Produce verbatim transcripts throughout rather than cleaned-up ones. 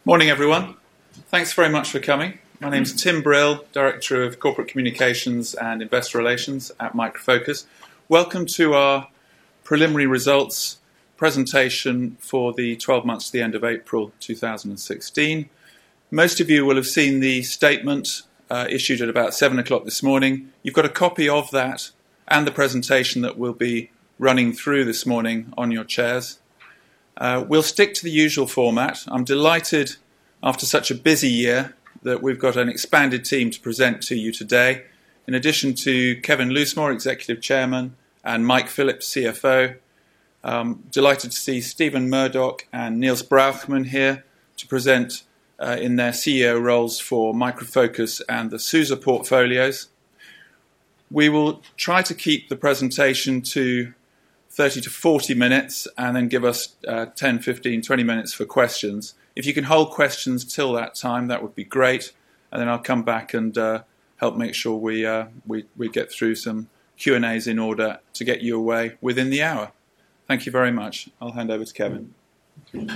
Morning, everyone. Thanks very much for coming. My name's Tim Brill, Director of Corporate Communications and Investor Relations at Micro Focus. Welcome to our preliminary results presentation for the twelve months to the end of April two thousand sixteen. Most of you will have seen the statement uh, issued at about seven o'clock this morning. You've got a copy of that and the presentation that we'll be running through this morning on your chairs. Uh, we'll stick to the usual format. I'm delighted after such a busy year that we've got an expanded team to present to you today. In addition to Kevin Loosemore, Executive Chairman, and Mike Phillips, C F O, um, delighted to see Stephen Murdoch and Niels Brauchman here to present uh, in their C E O roles for Micro Focus and the SUSE portfolios. We will try to keep the presentation to thirty to forty minutes and then give us uh, ten, fifteen, twenty minutes for questions. If you can hold questions till that time, that would be great. And then I'll come back and uh, help make sure we, uh, we we get through some Q and A's in order to get you away within the hour. Thank you very much. I'll hand over to Kevin. Thank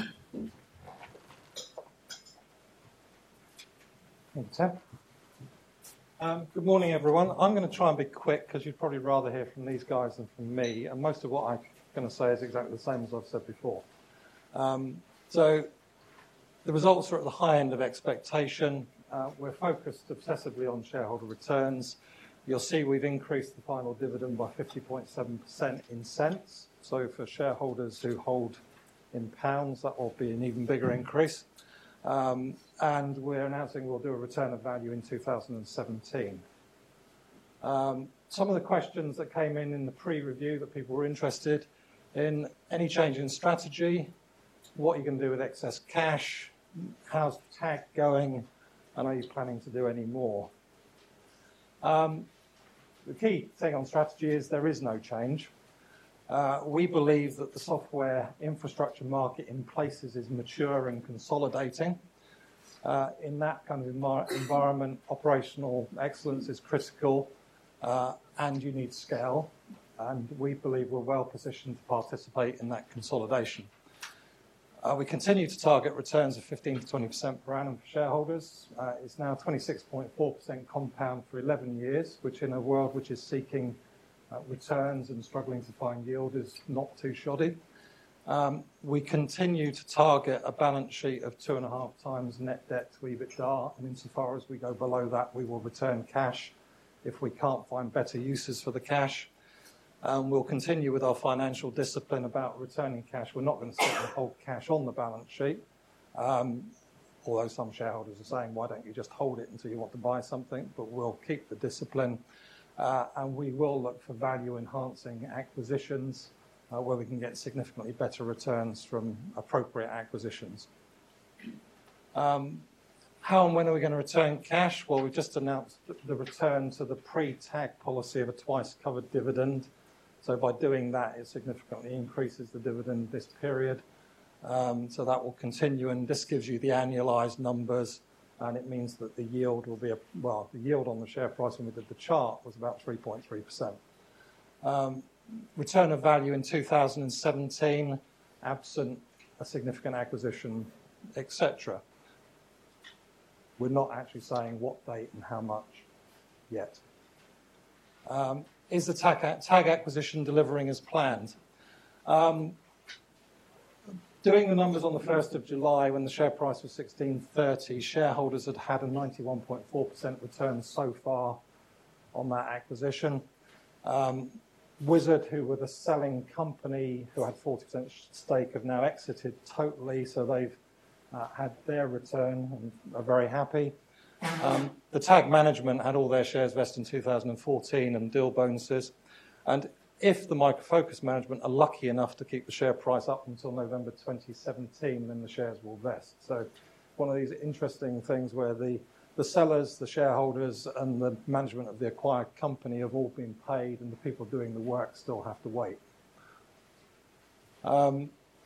you, Tim. Um, good morning, everyone. I'm going to try and be quick because you'd probably rather hear from these guys than from me. And most of what I'm going to say is exactly the same as I've said before. Um, so the results are at the high end of expectation. Uh, we're focused obsessively on shareholder returns. You'll see we've increased the final dividend by fifty point seven percent in cents. So for shareholders who hold in pounds, that will be an even bigger increase. Um, and we're announcing we'll do a return of value in two thousand seventeen. Um, some of the questions that came in in the pre-review that people were interested in: any change in strategy, what are you going to do with excess cash, how's TAG going, and are you planning to do any more? Um, the key thing on strategy is there is no change. Uh, we believe that the software infrastructure market in places is mature and consolidating. Uh, in that kind of envir- environment, operational excellence is critical, uh, and you need scale. And we believe we're well positioned to participate in that consolidation. Uh, we continue to target returns of fifteen to twenty percent per annum for shareholders. Uh, it's now twenty-six point four percent compound for eleven years, which in a world which is seeking Uh, returns and struggling to find yield is not too shoddy. Um, we continue to target a balance sheet of two and a half times net debt to EBITDA, and insofar as we go below that, we will return cash if we can't find better uses for the cash. Um, we'll continue with our financial discipline about returning cash. We're not going to sit and hold cash on the balance sheet, um, although some shareholders are saying, why don't you just hold it until you want to buy something? But we'll keep the discipline. Uh, and we will look for value-enhancing acquisitions uh, where we can get significantly better returns from appropriate acquisitions. Um, how and when are we going to return cash? Well, we just announced the return to the pre-TAG policy of a twice-covered dividend. So by doing that, it significantly increases the dividend this period. Um, so that will continue, and this gives you the annualized numbers. And it means that the yield will be, a, well, the yield on the share price when we did the chart was about three point three percent. Um, return of value in two thousand seventeen, absent a significant acquisition, et cetera. We're not actually saying what date and how much yet. Um, is the TAG, TAG acquisition delivering as planned? Um, Doing the numbers on the first of July, when the share price was sixteen thirty, shareholders had had a ninety-one point four percent return so far on that acquisition. Um, Wizard, who were the selling company, who had forty percent stake, have now exited totally, so they've uh, had their return and are very happy. Um, the TAG management had all their shares vest in two thousand fourteen and deal bonuses. And if the Micro Focus management are lucky enough to keep the share price up until November twenty seventeen, then the shares will vest. So one of these interesting things where the, the sellers, the shareholders, and the management of the acquired company have all been paid, and the people doing the work still have to wait. Um,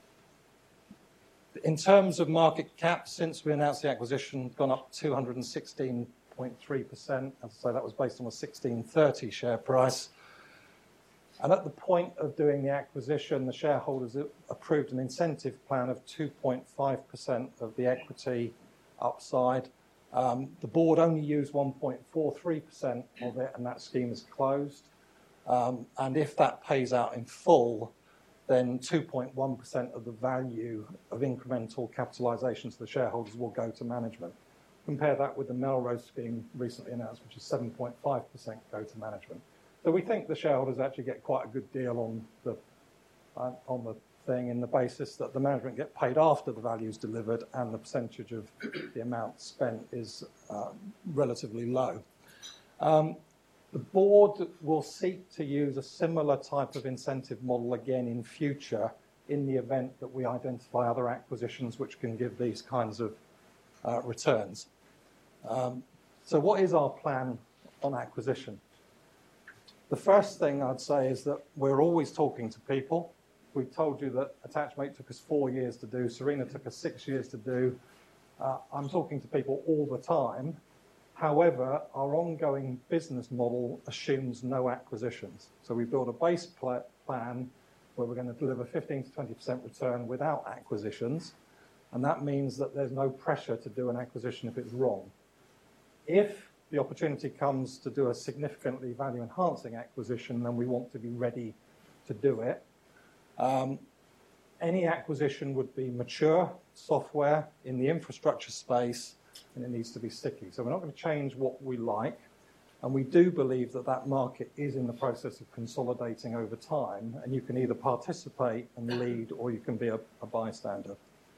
in terms of market cap, since we announced the acquisition, gone up two hundred sixteen point three percent. As I say, that was based on a sixteen thirty share price. And at the point of doing the acquisition, the shareholders approved an incentive plan of two point five percent of the equity upside. Um, the board only used one point four three percent of it, and that scheme is closed. Um, and if that pays out in full, then two point one percent of the value of incremental capitalisation to the shareholders will go to management. Compare that with the Melrose scheme recently announced, which is seven point five percent go to management. So we think the shareholders actually get quite a good deal on the uh, on the thing, in the basis that the management get paid after the value is delivered and the percentage of the amount spent is uh, relatively low. Um, the board will seek to use a similar type of incentive model again in future in the event that we identify other acquisitions which can give these kinds of uh, returns. Um, so what is our plan on acquisition? The first thing I'd say is that we're always talking to people. We've told you that Attachmate took us four years to do, Serena took us six years to do. Uh, I'm talking to people all the time. However, our ongoing business model assumes no acquisitions. So we build a base pl- plan where we're going to deliver fifteen to twenty percent return without acquisitions. And that means that there's no pressure to do an acquisition if it's wrong. If the opportunity comes to do a significantly value-enhancing acquisition, then we want to be ready to do it. Um, any acquisition would be mature software in the infrastructure space, and it needs to be sticky. So we're not going to change what we like, and we do believe that that market is in the process of consolidating over time, and you can either participate and lead, or you can be a, a bystander.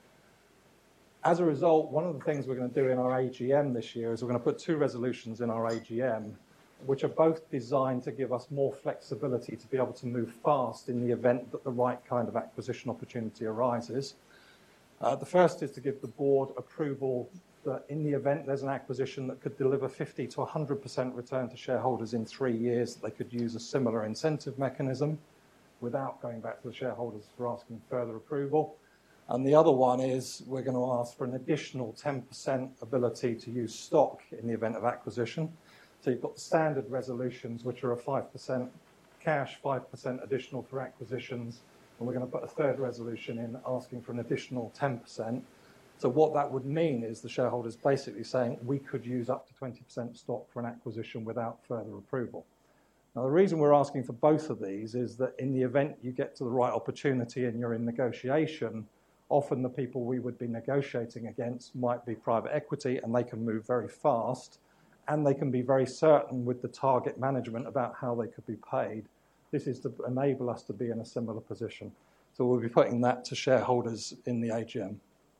As a result, one of the things we're going to do in our A G M this year is we're going to put two resolutions in our A G M, which are both designed to give us more flexibility to be able to move fast in the event that the right kind of acquisition opportunity arises. Uh, the first is to give the board approval that in the event there's an acquisition that could deliver fifty to one hundred percent return to shareholders in three years, that they could use a similar incentive mechanism without going back to the shareholders for asking further approval. And the other one is we're going to ask for an additional ten percent ability to use stock in the event of acquisition. So you've got the standard resolutions, which are a five percent cash, five percent additional for acquisitions, and we're going to put a third resolution in asking for an additional ten percent. So what that would mean is the shareholders basically saying we could use up to twenty percent stock for an acquisition without further approval. Now, the reason we're asking for both of these is that in the event you get to the right opportunity and you're in negotiation, often the people we would be negotiating against might be private equity, and they can move very fast, and they can be very certain with the target management about how they could be paid. This is to enable us to be in a similar position. So we'll be putting that to shareholders in the A G M.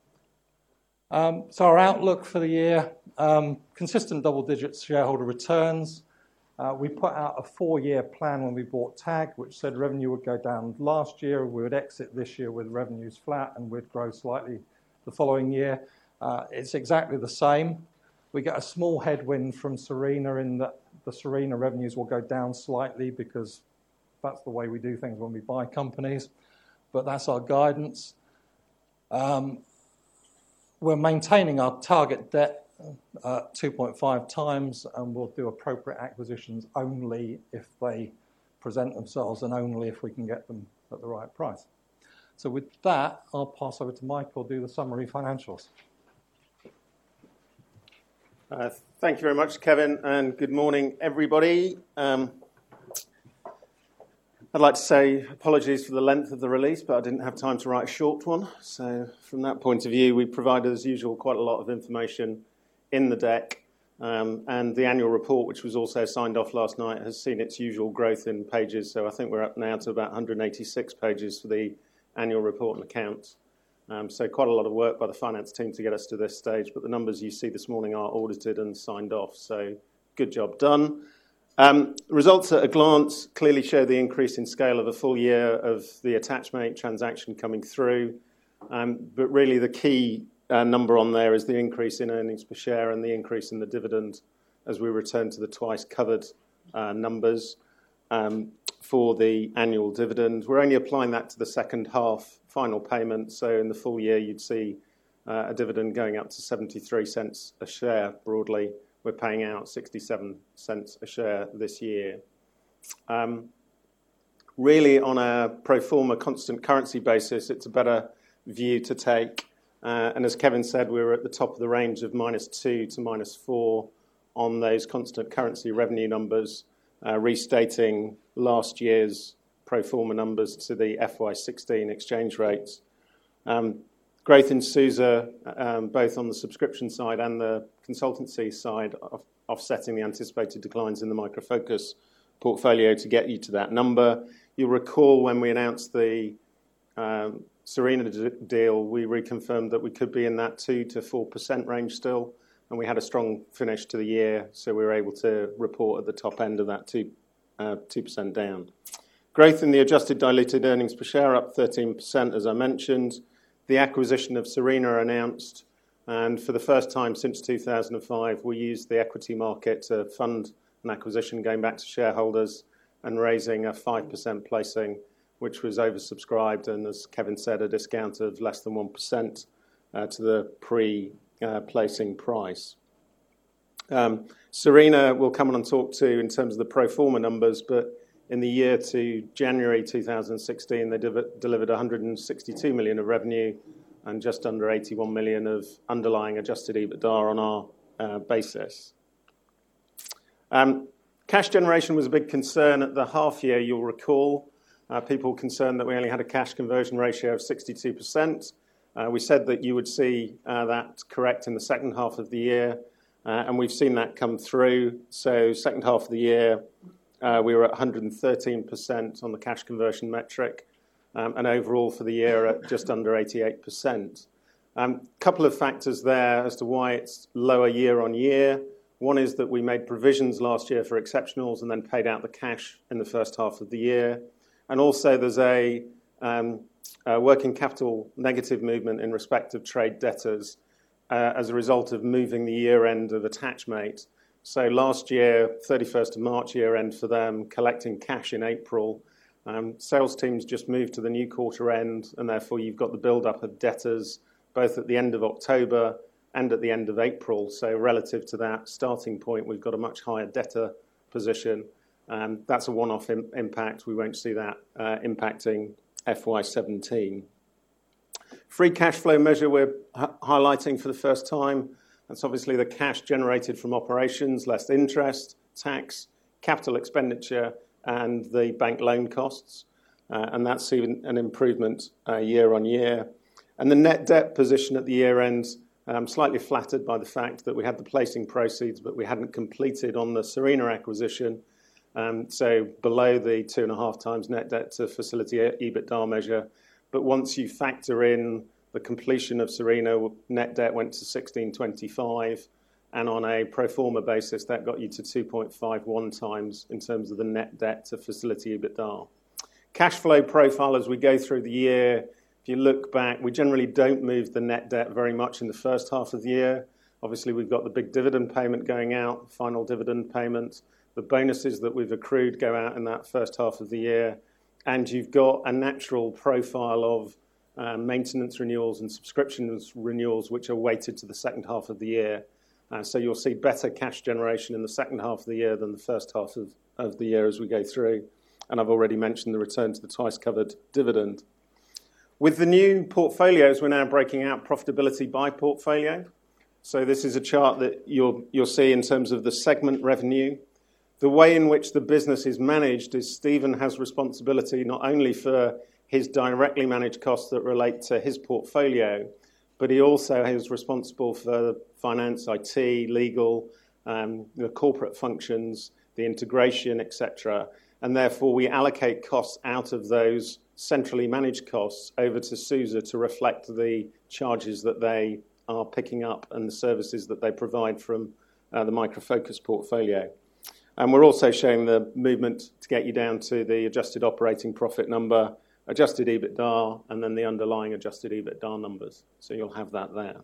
Um, so our outlook for the year, um, consistent double-digit shareholder returns. Uh, we put out a four-year plan when we bought Tag, which said revenue would go down last year, we would exit this year with revenues flat, and we'd grow slightly the following year. Uh, it's exactly the same. We get a small headwind from Serena in that the Serena revenues will go down slightly because that's the way we do things when we buy companies, but that's our guidance. Um, we're maintaining our target debt Uh, two point five times, and we'll do appropriate acquisitions only if they present themselves and only if we can get them at the right price. So with that, I'll pass over to Mike, who'll do the summary financials. Uh, thank you very much, Kevin, and good morning, everybody. Um, I'd like to say apologies for the length of the release, but I didn't have time to write a short one. So from that point of view, we provided, as usual, quite a lot of information in the deck, um, and the annual report, which was also signed off last night, has seen its usual growth in pages. So I think we're up now to about one hundred eighty-six pages for the annual report and accounts. Um, so quite a lot of work by the finance team to get us to this stage, but the numbers you see this morning are audited and signed off. So good job done. Um, results at a glance clearly show the increase in scale of a full year of the Attachmate transaction coming through, um, but really the key Uh, number on there is the increase in earnings per share and the increase in the dividend as we return to the twice covered uh, numbers um, for the annual dividend. We're only applying that to the second half final payment, so in the full year you'd see uh, a dividend going up to seventy-three cents a share broadly. We're paying out sixty-seven cents a share this year. Um, Really, on a pro forma constant currency basis, it's a better view to take. Uh, and as Kevin said, we were at the top of the range of minus two to minus four on those constant currency revenue numbers, uh, restating last year's pro forma numbers to the F Y sixteen exchange rates. Um, growth in SUSE, um, both on the subscription side and the consultancy side, of offsetting the anticipated declines in the Micro Focus portfolio to get you to that number. You'll recall when we announced the um, Sarina d- deal, we reconfirmed that we could be in that two to four percent range still, and we had a strong finish to the year, so we were able to report at the top end of that two, uh, two percent down. Growth in the adjusted diluted earnings per share up thirteen percent, as I mentioned. The acquisition of Sarina announced, and for the first time since two thousand five, we used the equity market to fund an acquisition going back to shareholders and raising a five percent placing, which was oversubscribed and, as Kevin said, a discount of less than one percent uh, to the pre-placing uh, price. Um, Sarina will come on and talk to in terms of the pro forma numbers, but in the year to January two thousand sixteen, they div- delivered one hundred sixty-two million of revenue and just under eighty-one million of underlying adjusted EBITDA on our uh, basis. Um, cash generation was a big concern at the half year, you'll recall. Uh, people were concerned that we only had a cash conversion ratio of sixty-two percent. Uh, we said that you would see uh, that correct in the second half of the year, uh, and we've seen that come through. So second half of the year, uh, we were at one hundred thirteen percent on the cash conversion metric, um, and overall for the year at just under eighty-eight percent. A um, couple of factors there as to why it's lower year on year. One is that we made provisions last year for exceptionals and then paid out the cash in the first half of the year. And also there's a, um, a working capital negative movement in respect of trade debtors uh, as a result of moving the year end of Attachmate. So last year, thirty-first of March year end for them, collecting cash in April. Um, sales teams just moved to the new quarter end, and therefore you've got the build-up of debtors both at the end of October and at the end of April. So relative to that starting point, we've got a much higher debtor position. Um, that's a one-off im- impact. We won't see that uh, impacting F Y seventeen. Free cash flow measure we're h- highlighting for the first time. That's obviously the cash generated from operations, less interest, tax, capital expenditure, and the bank loan costs. Uh, and that's even an improvement uh, year on year. And the net debt position at the year end, um, slightly flattered by the fact that we had the placing proceeds, but we hadn't completed on the Sarina acquisition. Um, so below the two and a half times net debt to facility EBITDA measure. But once you factor in the completion of Sarina, net debt went to sixteen twenty-five, and on a pro forma basis, that got you to two point five one times in terms of the net debt to facility EBITDA. Cash flow profile as we go through the year, if you look back, we generally don't move the net debt very much in the first half of the year. Obviously, we've got the big dividend payment going out, final dividend payment. The bonuses that we've accrued go out in that first half of the year. And you've got a natural profile of uh, maintenance renewals and subscriptions renewals, which are weighted to the second half of the year. Uh, so you'll see better cash generation in the second half of the year than the first half of, of the year as we go through. And I've already mentioned the return to the twice-covered dividend. With the new portfolios, we're now breaking out profitability by portfolio. So this is a chart that you'll, you'll see in terms of the segment revenue. The way in which the business is managed is Stephen has responsibility not only for his directly managed costs that relate to his portfolio, but he also is responsible for finance, I T, legal, um, the corporate functions, the integration, et cetera. And therefore, we allocate costs out of those centrally managed costs over to SUSE to reflect the charges that they are picking up and the services that they provide from uh, the Micro Focus portfolio. And we're also showing the movement to get you down to the adjusted operating profit number, adjusted EBITDA, and then the underlying adjusted EBITDA numbers. So you'll have that there.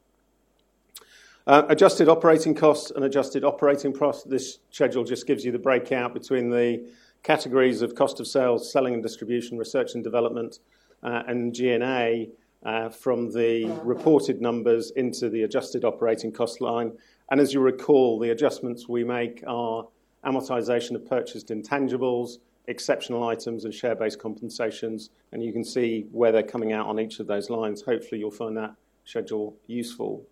Uh, adjusted operating costs and adjusted operating profit. This schedule just gives you the breakout between the categories of cost of sales, selling and distribution, research and development, uh, and G and A uh, from the reported numbers into the adjusted operating cost line. And as you recall, the adjustments we make are amortization of purchased intangibles, exceptional items and share-based compensations, and you can see where they're coming out on each of those lines. Hopefully you'll find that schedule useful.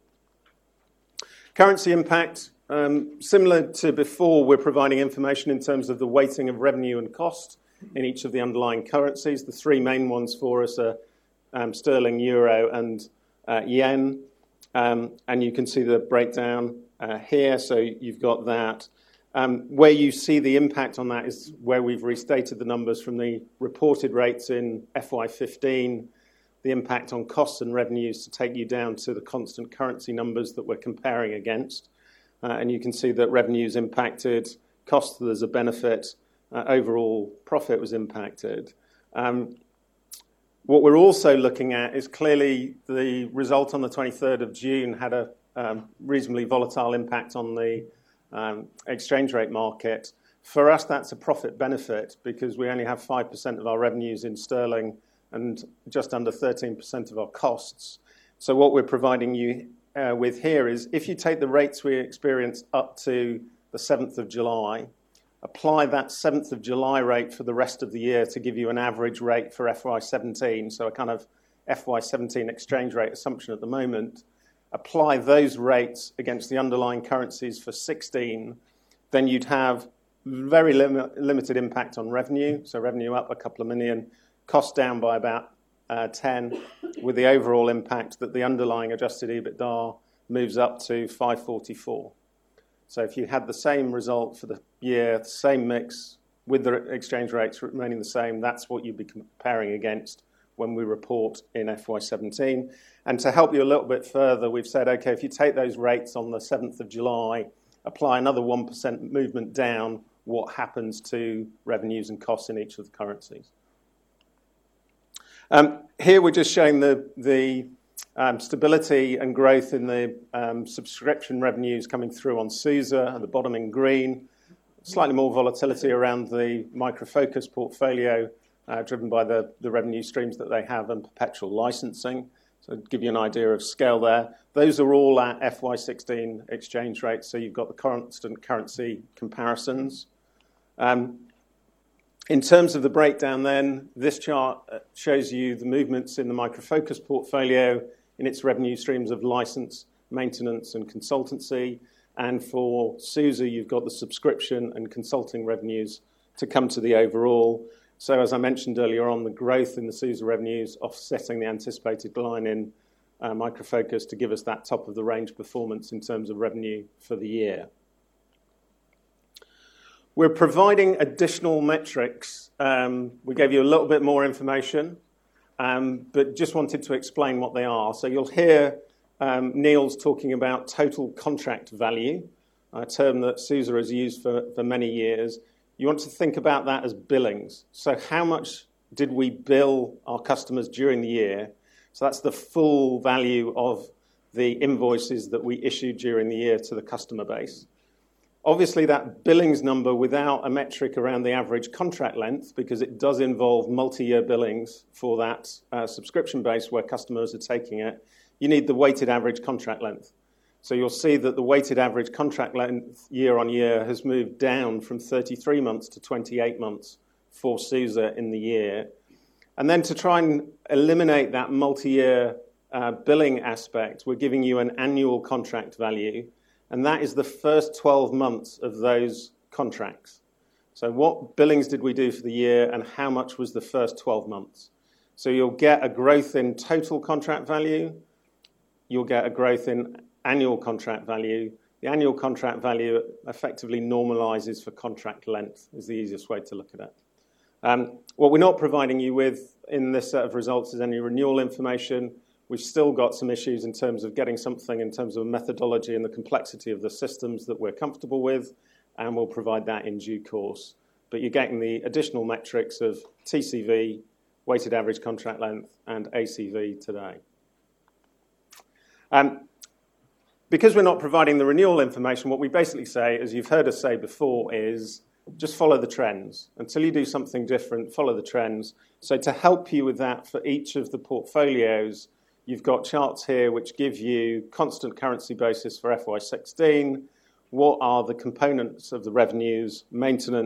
Currency impact, um, similar to before, we're providing information in terms of the weighting of revenue and cost in each of the underlying currencies. The three main ones for us are um, sterling, euro, and uh, yen, um, and you can see the breakdown uh, here, so you've got that. Um, where you see the impact on that is where we've restated the numbers from the reported rates in F Y fifteen, the impact on costs and revenues to take you down to the constant currency numbers that we're comparing against. Uh, and you can see that revenues impacted, costs there's a benefit, uh, overall profit was impacted. Um, what we're also looking at is clearly the result on the twenty-third of June had a um, reasonably volatile impact on the Um, exchange rate market. For us, that's a profit benefit because we only have five percent of our revenues in sterling and just under thirteen percent of our costs. So what we're providing you uh, with here is if you take the rates we experienced up to the seventh of July, apply that seventh of July rate for the rest of the year to give you an average rate for F Y seventeen, so a kind of F Y seventeen exchange rate assumption at the moment, apply those rates against the underlying currencies for sixteen, then you'd have very lim- limited impact on revenue. So revenue up a couple of million, cost down by about uh, ten, with the overall impact that the underlying adjusted EBITDA moves up to five forty-four. So if you had the same result for the year, the same mix, with the exchange rates remaining the same, that's what you'd be comparing against when we report in F Y seventeen. And to help you a little bit further, we've said, okay, if you take those rates on the seventh of July, apply another one percent movement down, what happens to revenues and costs in each of the currencies? Um, here we're just showing the, the um, stability and growth in the um, subscription revenues coming through on SUSE at the bottom in green. Slightly more volatility around the Micro Focus portfolio, Uh, driven by the, the revenue streams that they have and perpetual licensing. So to give you an idea of scale there, those are all at F Y sixteen exchange rates, so you've got the constant currency comparisons. Um, in terms of the breakdown then, this chart shows you the movements in the Micro Focus portfolio in its revenue streams of license, maintenance and consultancy. And for SUSE, you've got the subscription and consulting revenues to come to the overall. So as I mentioned earlier on, the growth in the SUSE revenues offsetting the anticipated decline in uh, Micro Focus to give us that top of the range performance in terms of revenue for the year. We're providing additional metrics. Um, we gave you a little bit more information, um, but just wanted to explain what they are. So you'll hear um, Neil's talking about total contract value, a term that SUSE has used for, for many years. You want to think about that as billings. So how much did we bill our customers during the year? So that's the full value of the invoices that we issued during the year to the customer base. Obviously, that billings number without a metric around the average contract length, because it does involve multi-year billings for that uh, subscription base where customers are taking it, you need the weighted average contract length. So you'll see that the weighted average contract length year on year has moved down from thirty-three months to twenty-eight months for SUSE in the year. And then to try and eliminate that multi-year uh, billing aspect, we're giving you an annual contract value, and that is the first twelve months of those contracts. So what billings did we do for the year, and how much was the first twelve months? So you'll get a growth in total contract value, you'll get a growth in annual contract value. The annual contract value effectively normalizes for contract length, is the easiest way to look at it. Um, what we're not providing you with in this set of results is any renewal information. We've still got some issues in terms of getting something in terms of methodology and the complexity of the systems that we're comfortable with, and we'll provide that in due course. But you're getting the additional metrics of T C V, weighted average contract length, and A C V today. Um, Because we're not providing the renewal information, what we basically say, as you've heard us say before, is just follow the trends. Until you do something different, follow the trends. So to help you with that for each of the portfolios, you've got charts here which give you constant currency basis for F Y sixteen. What are the components of the revenues, maintenance,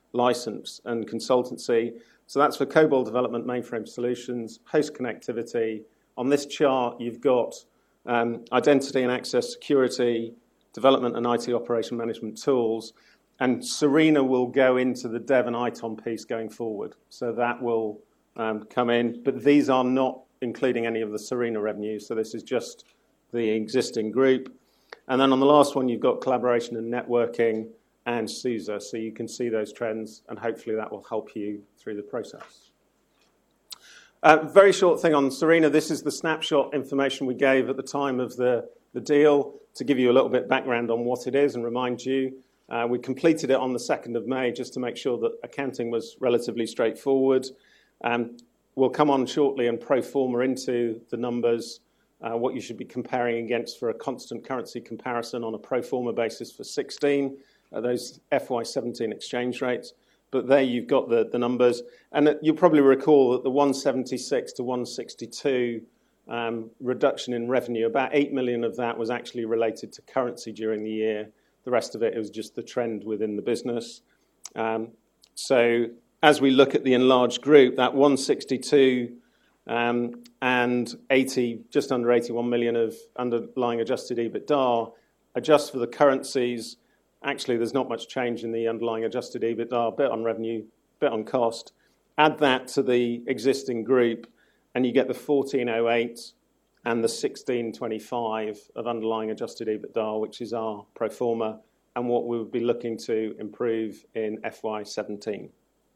license and consultancy. So that's for COBOL development, mainframe solutions, host connectivity. On this chart, you've got um, identity and access security, development and I T operation management tools, and Serena will go into the dev and I T O M piece going forward. So that will um, come in, but these are not including any of the Serena revenue, so this is just the existing group. And then on the last one, you've got collaboration and networking and SUSE, so you can see those trends, and hopefully that will help you through the process. Uh, very short thing on Serena. This is the snapshot information we gave at the time of the, the deal to give you a little bit background on what it is and remind you. Uh, we completed it on the second of May just to make sure that accounting was relatively straightforward. Um, we'll come on shortly and pro forma into the numbers, uh, what you should be comparing against for a constant currency comparison on a pro forma basis for sixteen, uh, those F Y seventeen exchange rates. But there you've got the, the numbers. And you'll probably recall that the one seventy-six to one sixty-two um, reduction in revenue, about eight million of that was actually related to currency during the year. The rest of it was just the trend within the business. Um, so as we look at the enlarged group, that one sixty-two um, and eighty, just under eighty-one million of underlying adjusted EBITDA, adjust for the currencies. Actually, there's not much change in the underlying adjusted EBITDA, a bit on revenue, a bit on cost. Add that to the existing group, and you get the fourteen oh eight and the sixteen twenty-five of underlying adjusted EBITDA, which is our pro forma, and what we would be looking to improve in F Y seventeen.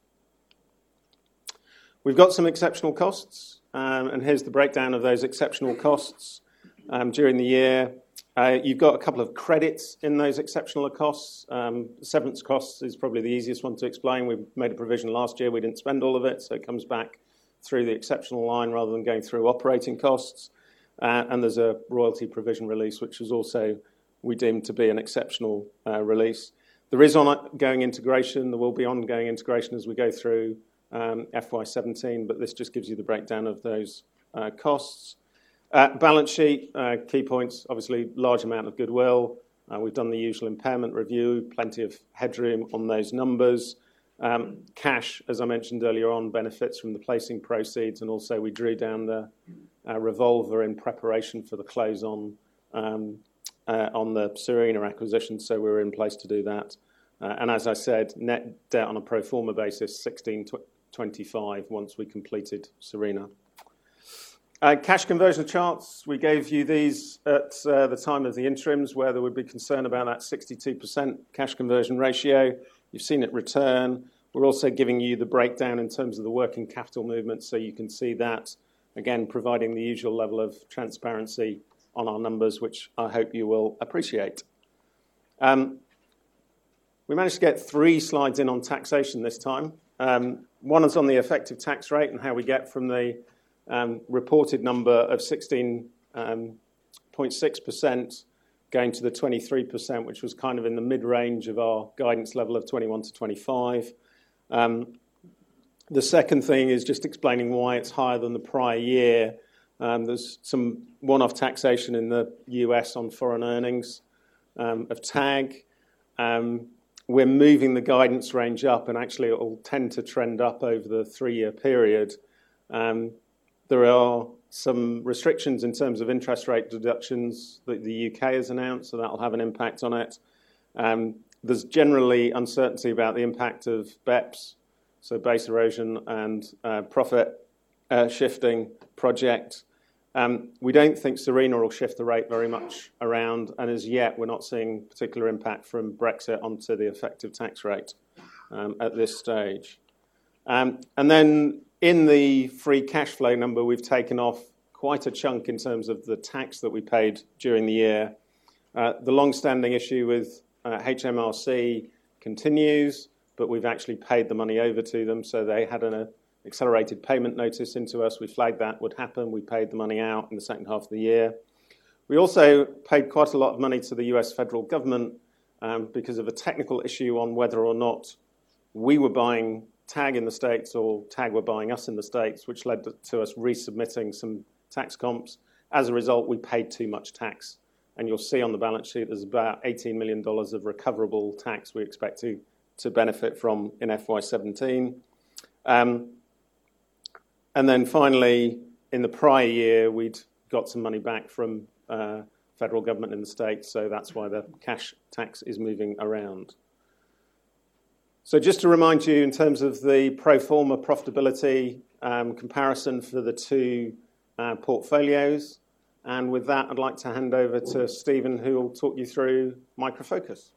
We've got some exceptional costs, um, and here's the breakdown of those exceptional costs um, during the year. Uh, you've got a couple of credits in those exceptional costs. Um, severance costs is probably the easiest one to explain. We made a provision last year. We didn't spend all of it, so it comes back through the exceptional line rather than going through operating costs. Uh, and there's a royalty provision release, which was also we deemed to be an exceptional uh, release. There is ongoing integration. There will be ongoing integration as we go through um, F Y seventeen, but this just gives you the breakdown of those uh, costs. Uh, balance sheet, uh, key points, obviously large amount of goodwill. Uh, we've done the usual impairment review, plenty of headroom on those numbers. Um, cash, as I mentioned earlier on, benefits from the placing proceeds, and also we drew down the uh, revolver in preparation for the close on um, uh, on the Serena acquisition, so we were in place to do that. Uh, and as I said, net debt on a pro forma basis, sixteen twenty-five once we completed Serena. Uh, cash conversion charts, we gave you these at uh, the time of the interims where there would be concern about that sixty-two percent cash conversion ratio. You've seen it return. We're also giving you the breakdown in terms of the working capital movement, so you can see that, again, providing the usual level of transparency on our numbers, which I hope you will appreciate. Um, we managed to get three slides in on taxation this time. Um, one is on the effective tax rate and how we get from the Um, reported number of sixteen point six percent going to the twenty-three percent, which was kind of in the mid-range of our guidance level of twenty-one to twenty-five. Um, the second thing is just explaining why it's higher than the prior year. Um, there's some one-off taxation in the U S on foreign earnings um, of TAG. Um, we're moving the guidance range up, and actually it will tend to trend up over the three-year period. Um, There are some restrictions in terms of interest rate deductions that the U K has announced, so that will have an impact on it. Um, there's generally uncertainty about the impact of B E P S, so base erosion and uh, profit uh, shifting project. Um, we don't think Serena will shift the rate very much around, and as yet we're not seeing particular impact from Brexit onto the effective tax rate um, at this stage. Um, and then in the free cash flow number, we've taken off quite a chunk in terms of the tax that we paid during the year. Uh, the long-standing issue with uh, H M R C continues, but we've actually paid the money over to them, so they had an uh, accelerated payment notice into us. We flagged that would happen. We paid the money out in the second half of the year. We also paid quite a lot of money to the U S federal government um, because of a technical issue on whether or not we were buying TAG in the States or TAG were buying us in the States, which led to us resubmitting some tax comps. As a result, we paid too much tax. And you'll see on the balance sheet there's about eighteen million dollars of recoverable tax we expect to to benefit from in F Y seventeen. Um, and then finally, in the prior year, we'd got some money back from uh, federal government in the States, so that's why the cash tax is moving around. So just to remind you, in terms of the pro forma profitability um, comparison for the two uh, portfolios, and with that, I'd like to hand over to Stephen, who will talk you through Micro Focus.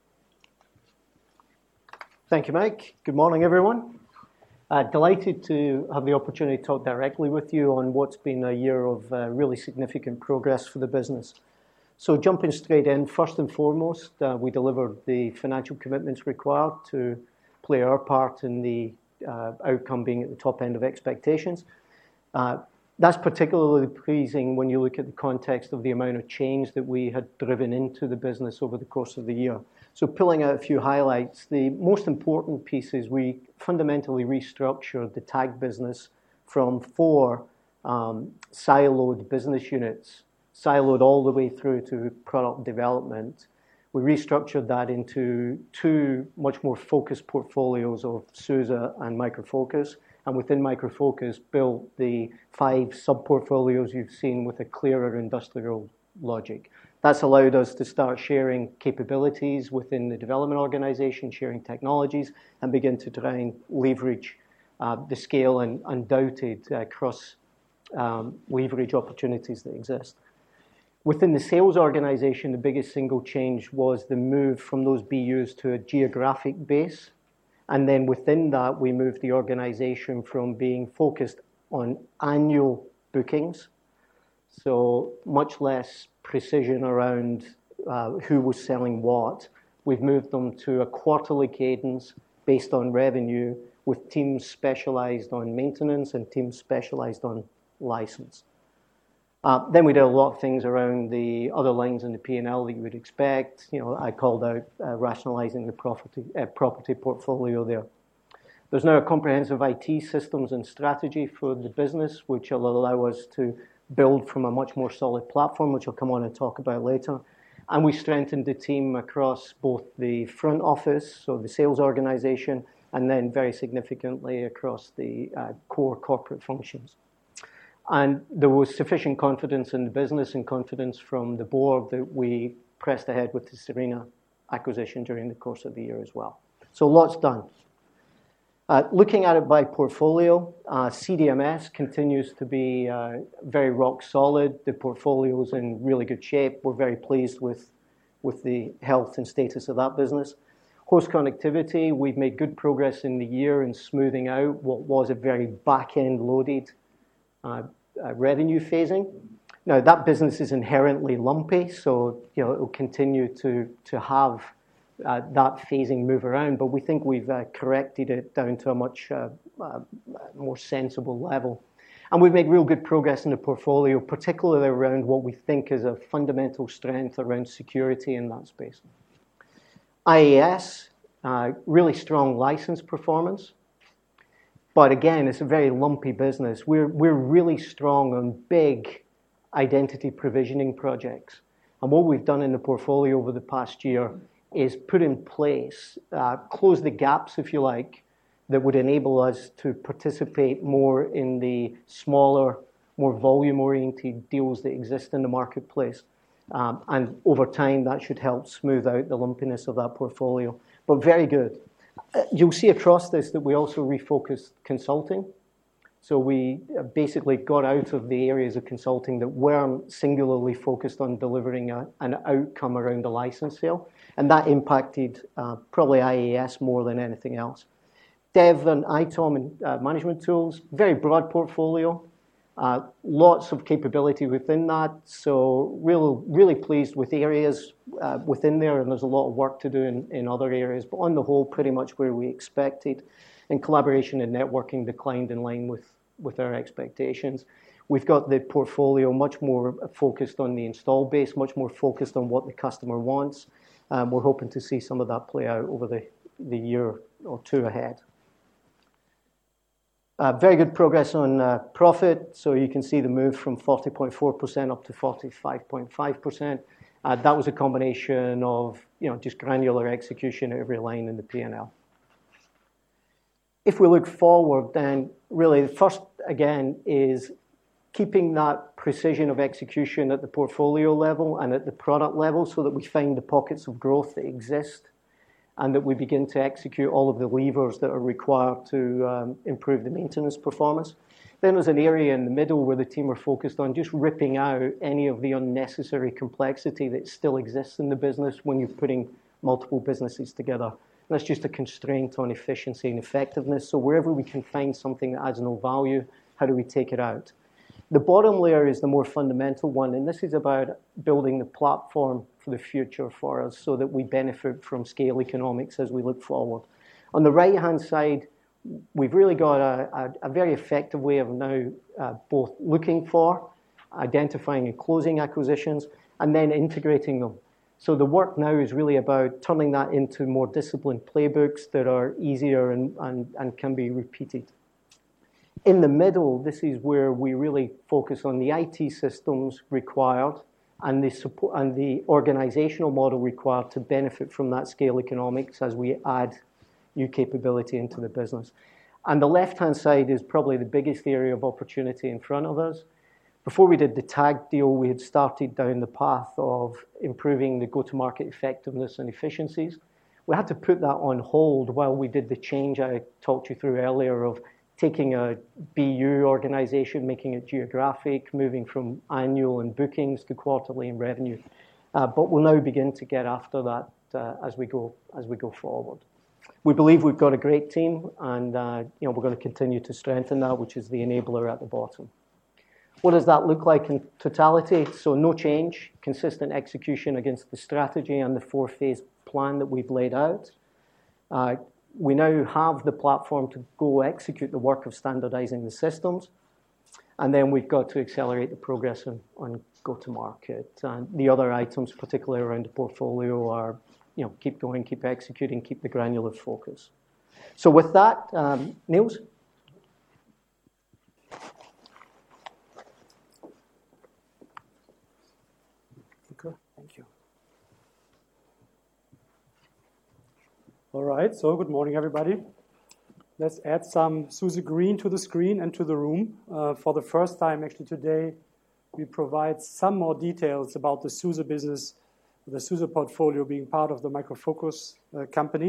Thank you, Mike. Good morning, everyone. Uh, delighted to have the opportunity to talk directly with you on what's been a year of uh, really significant progress for the business. So jumping straight in, first and foremost, uh, we delivered the financial commitments required to play our part in the uh, outcome being at the top end of expectations. Uh, that's particularly pleasing when you look at the context of the amount of change that we had driven into the business over the course of the year. So pulling out a few highlights, the most important piece is we fundamentally restructured the tag business from four um, siloed business units, siloed all the way through to product development. We restructured that into two much more focused portfolios of SUSE and Micro Focus, and within Micro Focus built the five sub-portfolios you've seen with a clearer industrial logic. That's allowed us to start sharing capabilities within the development organization, sharing technologies, and begin to try and leverage uh, the scale and undoubted uh, cross um, leverage opportunities that exist. Within the sales organization, the biggest single change was the move from those B Us to a geographic base. And then within that, we moved the organization from being focused on annual bookings, so much less precision around uh, who was selling what. We've moved them to a quarterly cadence based on revenue, with teams specialized on maintenance and teams specialized on license. Uh, then we did a lot of things around the other lines in the P and L that you would expect. You know, I called out uh, rationalizing the property, uh, property portfolio there. There's now a comprehensive I T systems and strategy for the business, which will allow us to build from a much more solid platform, which I'll come on and talk about later. And we strengthened the team across both the front office, so the sales organization, and then very significantly across the uh, core corporate functions. And there was sufficient confidence in the business and confidence from the board that we pressed ahead with the Serena acquisition during the course of the year as well. So lots done. Uh, looking at it by portfolio, uh, C D M S continues to be uh, very rock solid. The portfolio is in really good shape. We're very pleased with, with the health and status of that business. Host connectivity, we've made good progress in the year in smoothing out what was a very back-end loaded uh, uh, revenue phasing. Now, that business is inherently lumpy, so you know it will continue to, to have Uh, that phasing move around, but we think we've uh, corrected it down to a much uh, uh, more sensible level. And we've made real good progress in the portfolio, particularly around what we think is a fundamental strength around security in that space. I A S, uh, really strong license performance, but again, it's a very lumpy business. We're, we're really strong on big identity provisioning projects. And what we've done in the portfolio over the past year is put in place, uh, close the gaps, if you like, that would enable us to participate more in the smaller, more volume-oriented deals that exist in the marketplace. Um, and over time, that should help smooth out the lumpiness of that portfolio. But very good. Uh, you'll see across this that we also refocused consulting. So we basically got out of the areas of consulting that weren't singularly focused on delivering a, an outcome around the license sale. And that impacted uh, probably I A S more than anything else. Dev and I TOM and uh, management tools, very broad portfolio. Uh, lots of capability within that. So real, really pleased with the areas uh, within there, and there's a lot of work to do in, in other areas. But on the whole, pretty much where we expected. And collaboration and networking declined in line with, with our expectations. We've got the portfolio much more focused on the install base, much more focused on what the customer wants. Um, we're hoping to see some of that play out over the, the year or two ahead. Uh, very good progress on uh, profit. So you can see the move from forty point four percent up to forty-five point five percent. Uh, that was a combination of you know just granular execution at every line in the P and L. If we look forward, then really the first, again, is keeping that precision of execution at the portfolio level and at the product level so that we find the pockets of growth that exist and that we begin to execute all of the levers that are required to um, improve the maintenance performance. Then there's an area in the middle where the team are focused on just ripping out any of the unnecessary complexity that still exists in the business when you're putting multiple businesses together. That's just a constraint on efficiency and effectiveness. So wherever we can find something that adds no value, how do we take it out? The bottom layer is the more fundamental one, and this is about building the platform for the future for us so that we benefit from scale economics as we look forward. On the right-hand side, we've really got a, a, a very effective way of now uh, both looking for, identifying and closing acquisitions, and then integrating them. So the work now is really about turning that into more disciplined playbooks that are easier and, and, and can be repeated. In the middle, this is where we really focus on the I T systems required and the support and the organizational model required to benefit from that scale economics as we add new capability into the business. And the left-hand side is probably the biggest area of opportunity in front of us. Before we did the TAG deal, we had started down the path of improving the go-to-market effectiveness and efficiencies. We had to put that on hold while we did the change I talked you through earlier of taking a B U organization, making it geographic, moving from annual and bookings to quarterly and revenue. Uh, but we'll now begin to get after that uh, as we go as we go forward. We believe we've got a great team, and uh, you know we're going to continue to strengthen that, which is the enabler at the bottom. What does that look like in totality? So no change, consistent execution against the strategy and the four-phase plan that we've laid out. Uh, we now have the platform to go execute the work of standardizing the systems. And then we've got to accelerate the progress on, on go-to-market. And the other items, particularly around the portfolio, are you know, keep going, keep executing, keep the granular focus. So with that, um, Niels? Thank you. All right, so good morning, everybody. Let's add some SUSE green to the screen and to the room. Uh, for the first time, actually, today, we provide some more details about the SUSE business, the SUSE portfolio being part of the Micro Focus uh, company.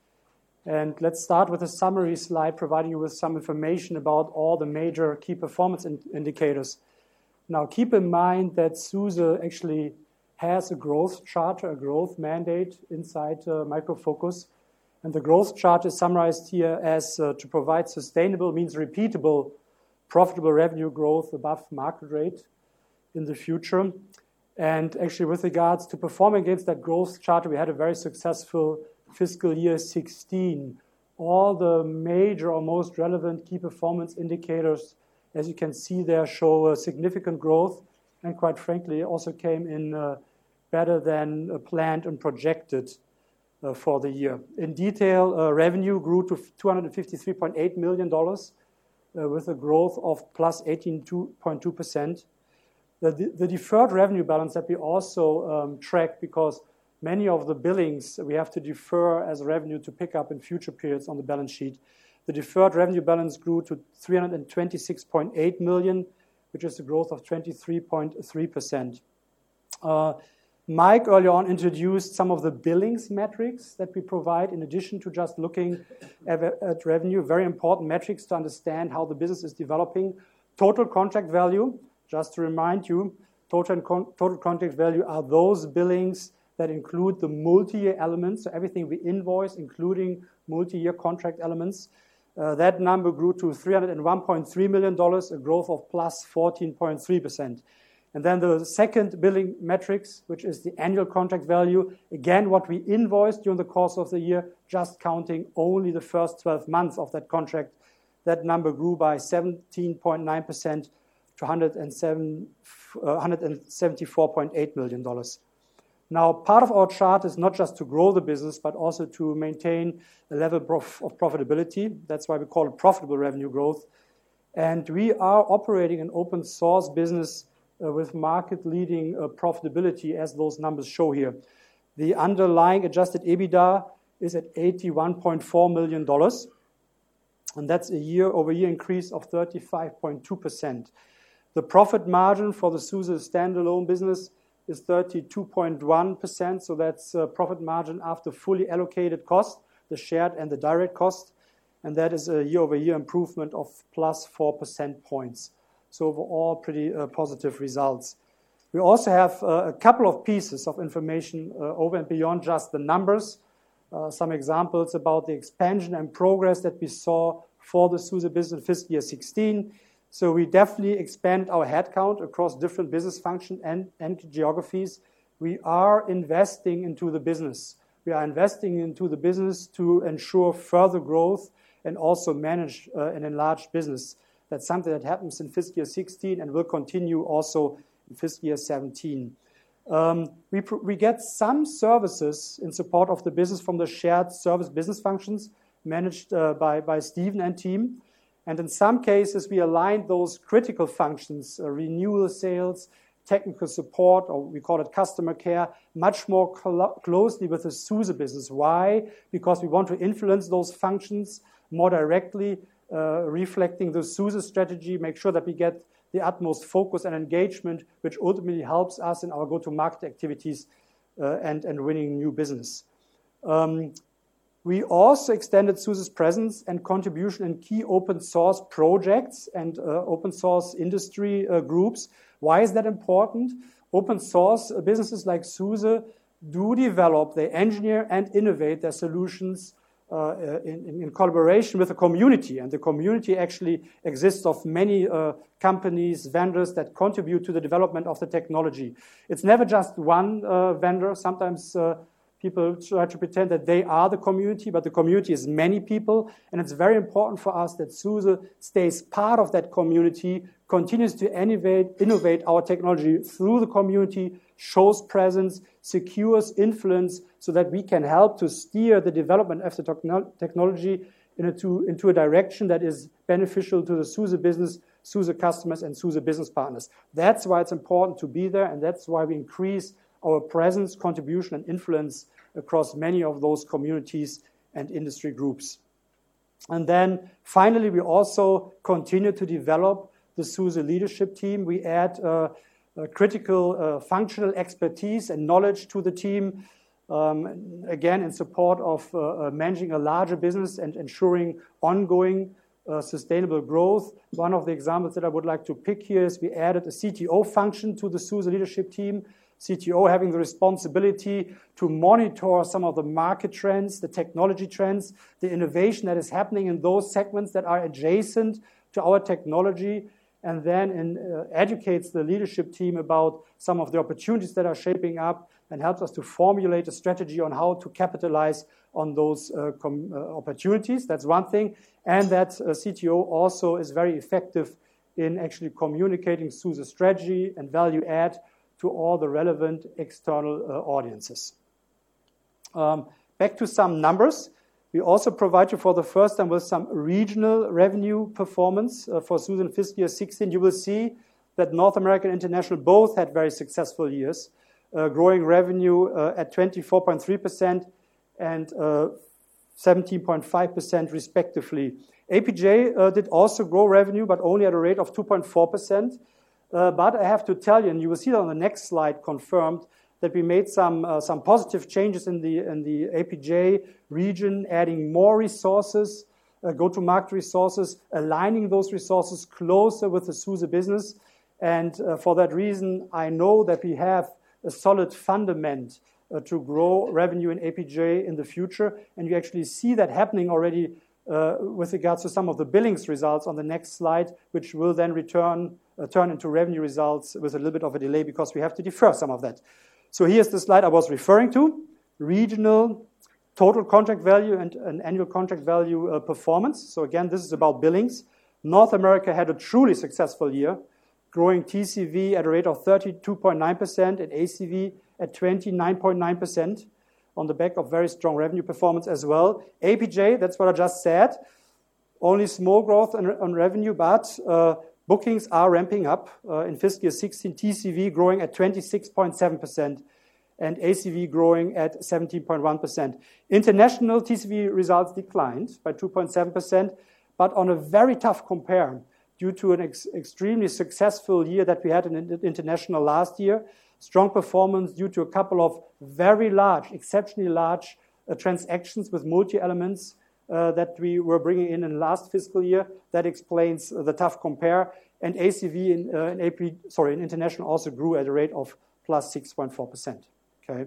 And let's start with a summary slide providing you with some information about all the major key performance in- indicators. Now, keep in mind that SUSE actually has a growth charter, a growth mandate inside uh, Micro Focus. And the growth chart is summarized here as uh, to provide sustainable, means repeatable, profitable revenue growth above market rate in the future. And actually, with regards to performing against that growth charter, we had a very successful fiscal year sixteen. All the major or most relevant key performance indicators, as you can see there, show a significant growth, and quite frankly, also came in uh, better than uh, planned and projected uh, for the year. In detail, uh, revenue grew to two hundred fifty-three point eight million dollars uh, with a growth of plus eighteen point two percent. The, the deferred revenue balance that we also um, track, because many of the billings we have to defer as revenue to pick up in future periods on the balance sheet. The deferred revenue balance grew to three hundred twenty-six point eight million dollars, which is a growth of twenty-three point three percent. Uh, Mike earlier on introduced some of the billings metrics that we provide in addition to just looking at, at revenue, very important metrics to understand how the business is developing. Total contract value, just to remind you, total, con- total contract value are those billings that include the multi-year elements, so everything we invoice, including multi-year contract elements. Uh, that number grew to three hundred one point three million dollars, a growth of plus fourteen point three percent. And then the second billing metrics, which is the annual contract value, again, what we invoiced during the course of the year, just counting only the first twelve months of that contract. That number grew by seventeen point nine percent to one hundred seventy-four point eight million dollars. Now, part of our chart is not just to grow the business, but also to maintain a level of profitability. That's why we call it profitable revenue growth. And we are operating an open source business uh, with market-leading uh, profitability, as those numbers show here. The underlying adjusted EBITDA is at eighty-one point four million dollars. and that's a year-over-year increase of thirty-five point two percent. The profit margin for the SUSE standalone business is thirty-two point one percent, so that's a profit margin after fully allocated cost, the shared and the direct cost, and that is a year-over-year improvement of plus four percent points. So overall, pretty uh, positive results. We also have uh, a couple of pieces of information uh, over and beyond just the numbers. Uh, some examples about the expansion and progress that we saw for the SUSE business in fiscal year sixteen. So we definitely expand our headcount across different business functions and, and geographies. We are investing into the business. We are investing into the business to ensure further growth and also manage uh, an enlarged business. That's something that happens in fiscal year sixteen and will continue also in fiscal year seventeen. Um, we, pr- we get some services in support of the business from the shared service business functions managed uh, by, by Stephen and team. And in some cases, we aligned those critical functions, uh, renewal sales, technical support, or we call it customer care, much more cl- closely with the SUSE business. Why? Because we want to influence those functions more directly, uh, reflecting the SUSE strategy, make sure that we get the utmost focus and engagement, which ultimately helps us in our go-to-market activities uh, and, and winning new business. Um, we also extended SUSE's presence and contribution in key open source projects and uh, open source industry uh, groups. Why is that important? Open source businesses like SUSE do develop, they engineer and innovate their solutions Uh, in, in collaboration with the community. And the community actually exists of many uh, companies, vendors that contribute to the development of the technology. It's never just one uh, vendor. Sometimes uh, people try to pretend that they are the community, but the community is many people. And it's very important for us that SUSE stays part of that community, continues to innovate, innovate our technology through the community, shows presence, secures influence, so that we can help to steer the development of the techno- technology into, into a direction that is beneficial to the SUSE business, SUSE customers, and SUSE business partners. That's why it's important to be there, and that's why we increase our presence, contribution, and influence across many of those communities and industry groups. And then finally, we also continue to develop the SUSE leadership team. We add uh, uh, critical uh, functional expertise and knowledge to the team, um, again, in support of uh, uh, managing a larger business and ensuring ongoing uh, sustainable growth. One of the examples that I would like to pick here is we added a C T O function to the SUSE leadership team. C T O having the responsibility to monitor some of the market trends, the technology trends, the innovation that is happening in those segments that are adjacent to our technology, and then in, uh, educates the leadership team about some of the opportunities that are shaping up and helps us to formulate a strategy on how to capitalize on those uh, com- uh, opportunities. That's one thing. And that uh, C T O also is very effective in actually communicating SUSE strategy and value add to all the relevant external uh, audiences. Um, back to some numbers. We also provide you for the first time with some regional revenue performance uh, for SUSE in fiscal year sixteen. You will see that North America and International both had very successful years, uh, growing revenue uh, at twenty-four point three percent and uh, seventeen point five percent respectively. A P J uh, did also grow revenue, but only at a rate of two point four percent. Uh, but I have to tell you, and you will see that on the next slide confirmed, that we made some uh, some positive changes in the in the A P J region, adding more resources, uh, go-to-market resources, aligning those resources closer with the SUSE business. And uh, for that reason, I know that we have a solid fundament uh, to grow revenue in A P J in the future. And you actually see that happening already uh, with regards to some of the billings results on the next slide, which will then return uh, turn into revenue results with a little bit of a delay because we have to defer some of that. So here's the slide I was referring to, regional total contract value and an annual contract value uh, performance. So again, this is about billings. North America had a truly successful year, growing T C V at a rate of thirty-two point nine percent and A C V at twenty-nine point nine percent on the back of very strong revenue performance as well. A P J, that's what I just said, only small growth on, on revenue, but uh, bookings are ramping up. Uh, in fiscal year sixteen, T C V growing at twenty-six point seven percent and A C V growing at seventeen point one percent. International T C V results declined by two point seven percent, but on a very tough compare due to an ex extremely successful year that we had in international last year. Strong performance due to a couple of very large, exceptionally large uh, transactions with multi-elements uh, that we were bringing in in last fiscal year. That explains uh, the tough compare. And A C V in, uh, in A P, sorry, in international also grew at a rate of plus six point four percent. Okay.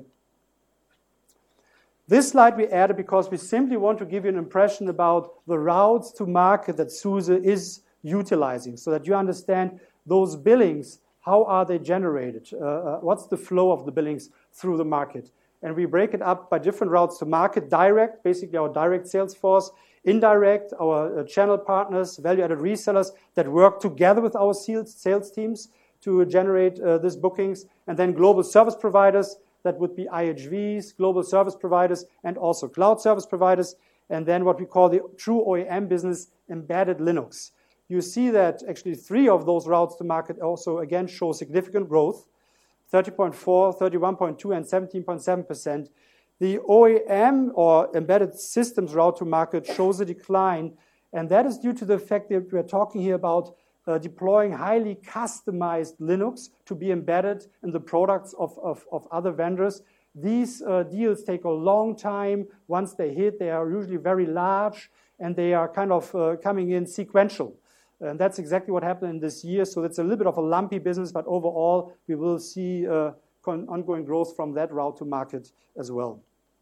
This slide we added because we simply want to give you an impression about the routes to market that SUSE is utilizing, so that you understand those billings. How are they generated? Uh, uh, what's the flow of the billings through the market? And we break it up by different routes to market. Direct, basically our direct sales force. Indirect, our uh, channel partners, value-added resellers that work together with our sales, sales teams to generate uh, these bookings. And then global service providers, that would be I H Vs, global service providers, and also cloud service providers. And then what we call the true O E M business, embedded Linux. You see that actually three of those routes to market also, again, show significant growth, thirty point four, thirty-one point two, and seventeen point seven percent. The O E M, or embedded systems route to market, shows a decline, and that is due to the fact that we're talking here about uh, deploying highly customized Linux to be embedded in the products of, of, of other vendors. These uh, deals take a long time. Once they hit, they are usually very large, and they are kind of uh, coming in sequential. And that's exactly what happened in this year. So it's a little bit of a lumpy business, but overall, we will see uh, ongoing growth from that route to market as well.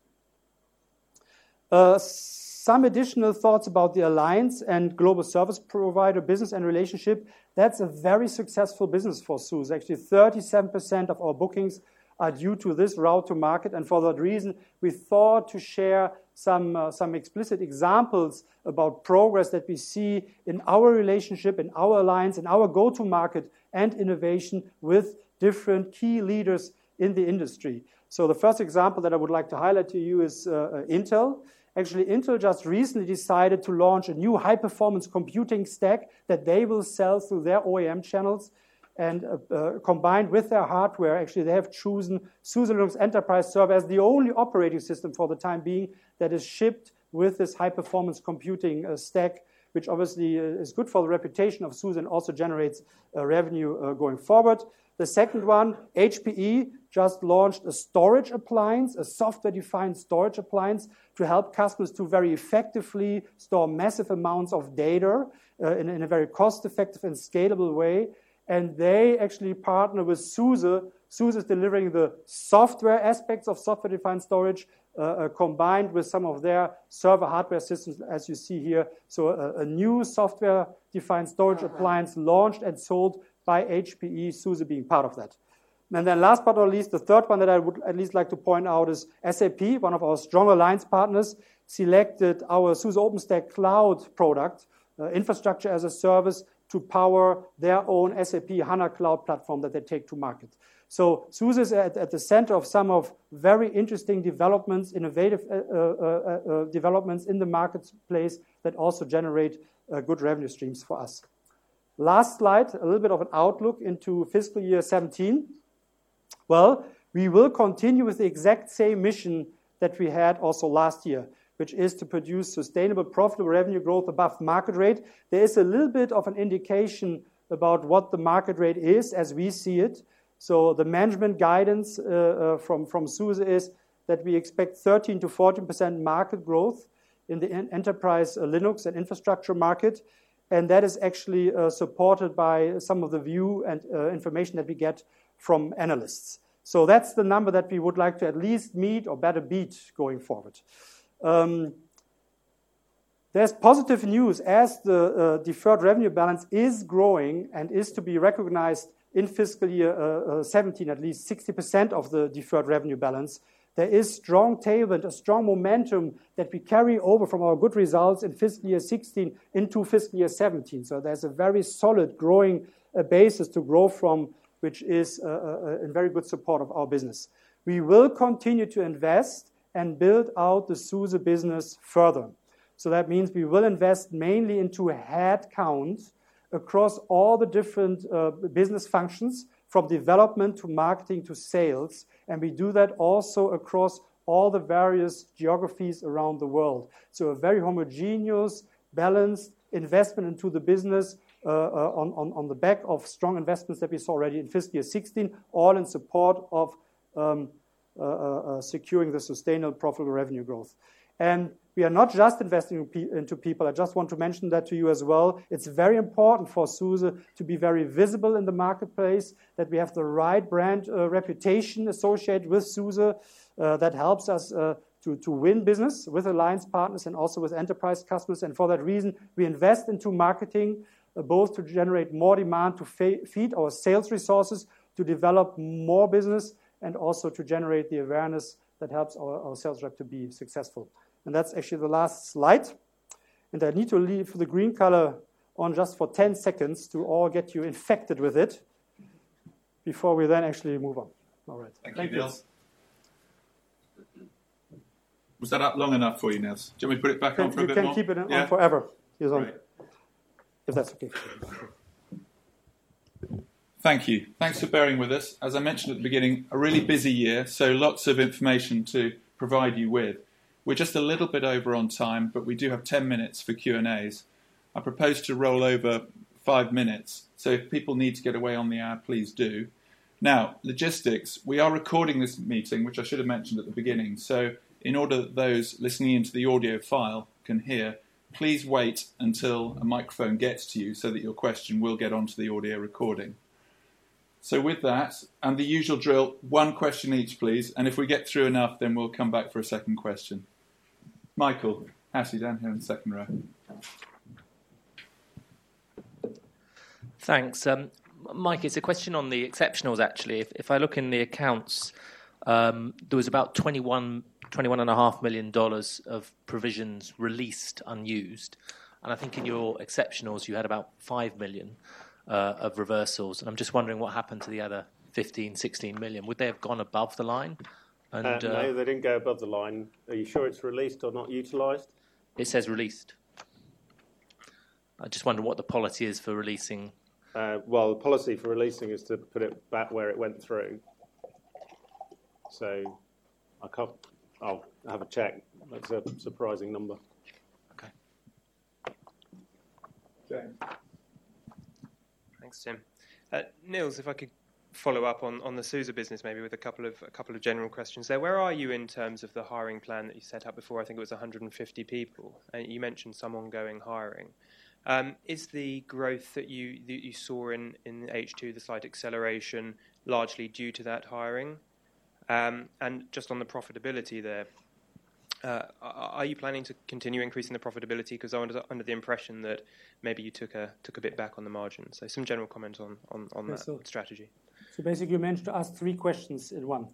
Uh, some additional thoughts about the alliance and global service provider business and relationship. That's a very successful business for SUSE. Actually, thirty-seven percent of our bookings are due to this route to market. And for that reason, we thought to share some, uh, some explicit examples about progress that we see in our relationship, in our alliance, in our go-to-market and innovation with different key leaders in the industry. So the first example that I would like to highlight to you is uh, Intel. Actually, Intel just recently decided to launch a new high-performance computing stack that they will sell through their O E M channels. And uh, uh, combined with their hardware, actually, they have chosen SUSE Linux Enterprise Server as the only operating system for the time being that is shipped with this high-performance computing uh, stack, which obviously uh, is good for the reputation of SUSE and also generates uh, revenue uh, going forward. The second one, H P E just launched a storage appliance, a software-defined storage appliance to help customers to very effectively store massive amounts of data uh, in, in a very cost-effective and scalable way. And they actually partner with SUSE. SUSE is delivering the software aspects of software-defined storage uh, uh, combined with some of their server hardware systems, as you see here. So a, a new software-defined storage uh-huh. appliance launched and sold by H P E, SUSE being part of that. And then last but not least, the third one that I would at least like to point out is S A P, one of our strong alliance partners, selected our SUSE OpenStack Cloud product, uh, infrastructure as a service, to power their own S A P HANA Cloud platform that they take to market. So SUSE is at, at the center of some of very interesting developments, innovative uh, uh, uh, developments in the marketplace that also generate uh, good revenue streams for us. Last slide, a little bit of an outlook into fiscal year seventeen. Well, we will continue with the exact same mission that we had also last year, which is to produce sustainable, profitable revenue growth above market rate. There is a little bit of an indication about what the market rate is as we see it. So the management guidance uh, uh, from, from SUSE is that we expect thirteen to fourteen percent market growth in the enterprise uh, Linux and infrastructure market. And that is actually uh, supported by some of the view and uh, information that we get from analysts. So that's the number that we would like to at least meet or better beat going forward. Um, there's positive news as the uh, deferred revenue balance is growing and is to be recognized in fiscal year uh, uh, seventeen, at least sixty percent of the deferred revenue balance. There is strong tailwind, a strong momentum that we carry over from our good results in fiscal year sixteen into fiscal year seventeen. So there's a very solid growing uh, basis to grow from, which is uh, uh, in very good support of our business. We will continue to invest and build out the SUSE business further. So that means we will invest mainly into headcount across all the different uh, business functions, from development to marketing to sales. And we do that also across all the various geographies around the world. So a very homogeneous, balanced investment into the business uh, uh, on, on, on the back of strong investments that we saw already in fiscal year sixteen, all in support of um, uh, uh, securing the sustainable profitable revenue growth. And we are not just investing into people. I just want to mention that to you as well. It's very important for SUSE to be very visible in the marketplace, that we have the right brand uh, reputation associated with SUSE uh, that helps us uh, to, to win business with alliance partners and also with enterprise customers. And for that reason, we invest into marketing, uh, both to generate more demand, to fe- feed our sales resources, to develop more business, and also to generate the awareness that helps our, our sales rep to be successful. And that's actually the last slide. And I need to leave the green color on just for ten seconds to all get you infected with it before we then actually move on. All right. Thank, Thank you, you, Niels. Was that up long enough for you, Niels? Do you want me to put it back can, on for a you bit can more? keep it on Yeah? forever. Here's on, Great. if that's okay. Thank you. Thanks for bearing with us. As I mentioned at the beginning, a really busy year, so lots of information to provide you with. We're just a little bit over on time, but we do have ten minutes for Q and A's. I propose to roll over five minutes, so if people need to get away on the hour, please do. Now, logistics. We are recording this meeting, which I should have mentioned at the beginning, so in order that those listening into the audio file can hear, please wait until a microphone gets to you so that your question will get onto the audio recording. So with that, and the usual drill, one question each, please. And if we get through enough, then we'll come back for a second question. Michael, Hattie, down here in the second row. Thanks. Um, Mike, it's a question on the exceptionals, actually. If, if I look in the accounts, um, there was about twenty-one, twenty-one point five million dollars of provisions released unused. And I think in your exceptionals, you had about five million dollars. Uh, of reversals, and I'm just wondering what happened to the other fifteen, sixteen million. Would they have gone above the line? And, uh, no, uh, they didn't go above the line. Are you sure it's released or not utilised? It says released. I just wonder what the policy is for releasing. Uh, well, the policy for releasing is to put it back where it went through. So I can't. I'll have a check. That's a surprising number. Okay. James. Thanks, Tim. Uh, Niels, if I could follow up on, on the SUSE business maybe with a couple of a couple of general questions there. Where are you in terms of the hiring plan that you set up before? I think it was one hundred fifty people. And you mentioned some ongoing hiring. Um, is the growth that you that you saw in, in H two, the slight acceleration, largely due to that hiring? Um, and just on the profitability there, Uh, are you planning to continue increasing the profitability? Because I'm under, under the impression that maybe you took a took a bit back on the margin. So some general comments on, on, on Yeah, that so, strategy. So basically you managed to ask three questions in one.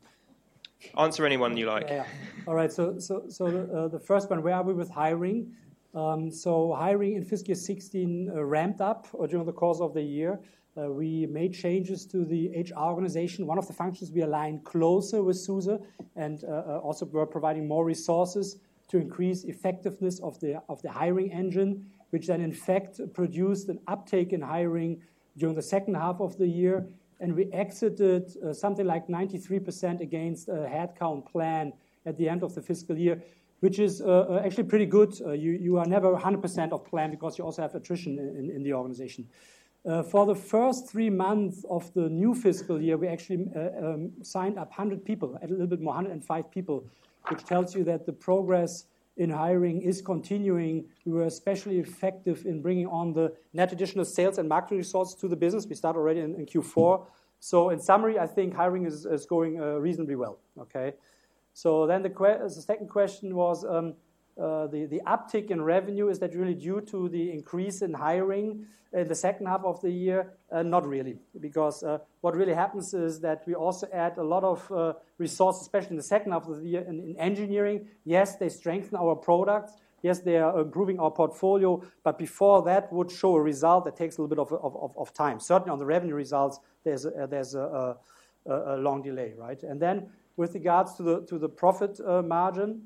Answer any one you like. Yeah, yeah. All right, so so so the, uh, the first one, where are we with hiring? Um, so hiring in fiscal year sixteen uh, ramped up uh, during the course of the year. Uh, we made changes to the H R organization. One of the functions we aligned closer with SUSE, and uh, uh, also we're providing more resources to increase effectiveness of the of the hiring engine, which then in fact produced an uptake in hiring during the second half of the year. And we exited uh, something like ninety-three percent against a headcount plan at the end of the fiscal year, which is uh, actually pretty good. Uh, you, you are never one hundred percent of plan because you also have attrition in, in the organization. Uh, for the first three months of the new fiscal year, we actually uh, um, signed up one hundred people, a little bit more, one hundred five people, which tells you that the progress in hiring is continuing. We were especially effective in bringing on the net additional sales and marketing resources to the business. We start already in, in Q four. So in summary, I think hiring is, is going uh, reasonably well. Okay. So then the, que- the second question was um, uh, the, the uptick in revenue. Is that really due to the increase in hiring in the second half of the year? Uh, not really, because uh, what really happens is that we also add a lot of uh, resources, especially in the second half of the year in, in engineering. Yes, they strengthen our products. Yes, they are improving our portfolio, but before that would show a result that takes a little bit of, of, of time. Certainly on the revenue results, there's a, there's a, a, a long delay, right? And then with regards to the to the profit uh, margin,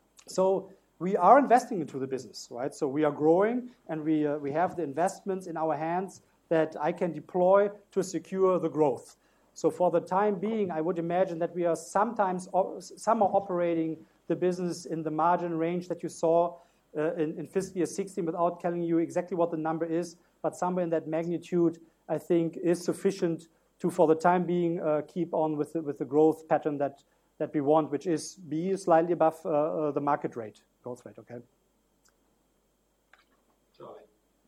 so we are investing into the business, right? So we are growing, and we uh, we have the investments in our hands that I can deploy to secure the growth. So for the time being, I would imagine that we are sometimes op- some are operating the business in the margin range that you saw uh, in, in fiscal year sixteen without telling you exactly what the number is, but somewhere in that magnitude, I think, is sufficient to, for the time being, uh, keep on with the, with the growth pattern that, that we want, which is be slightly above uh, uh, the market rate, growth rate, okay? Charlie.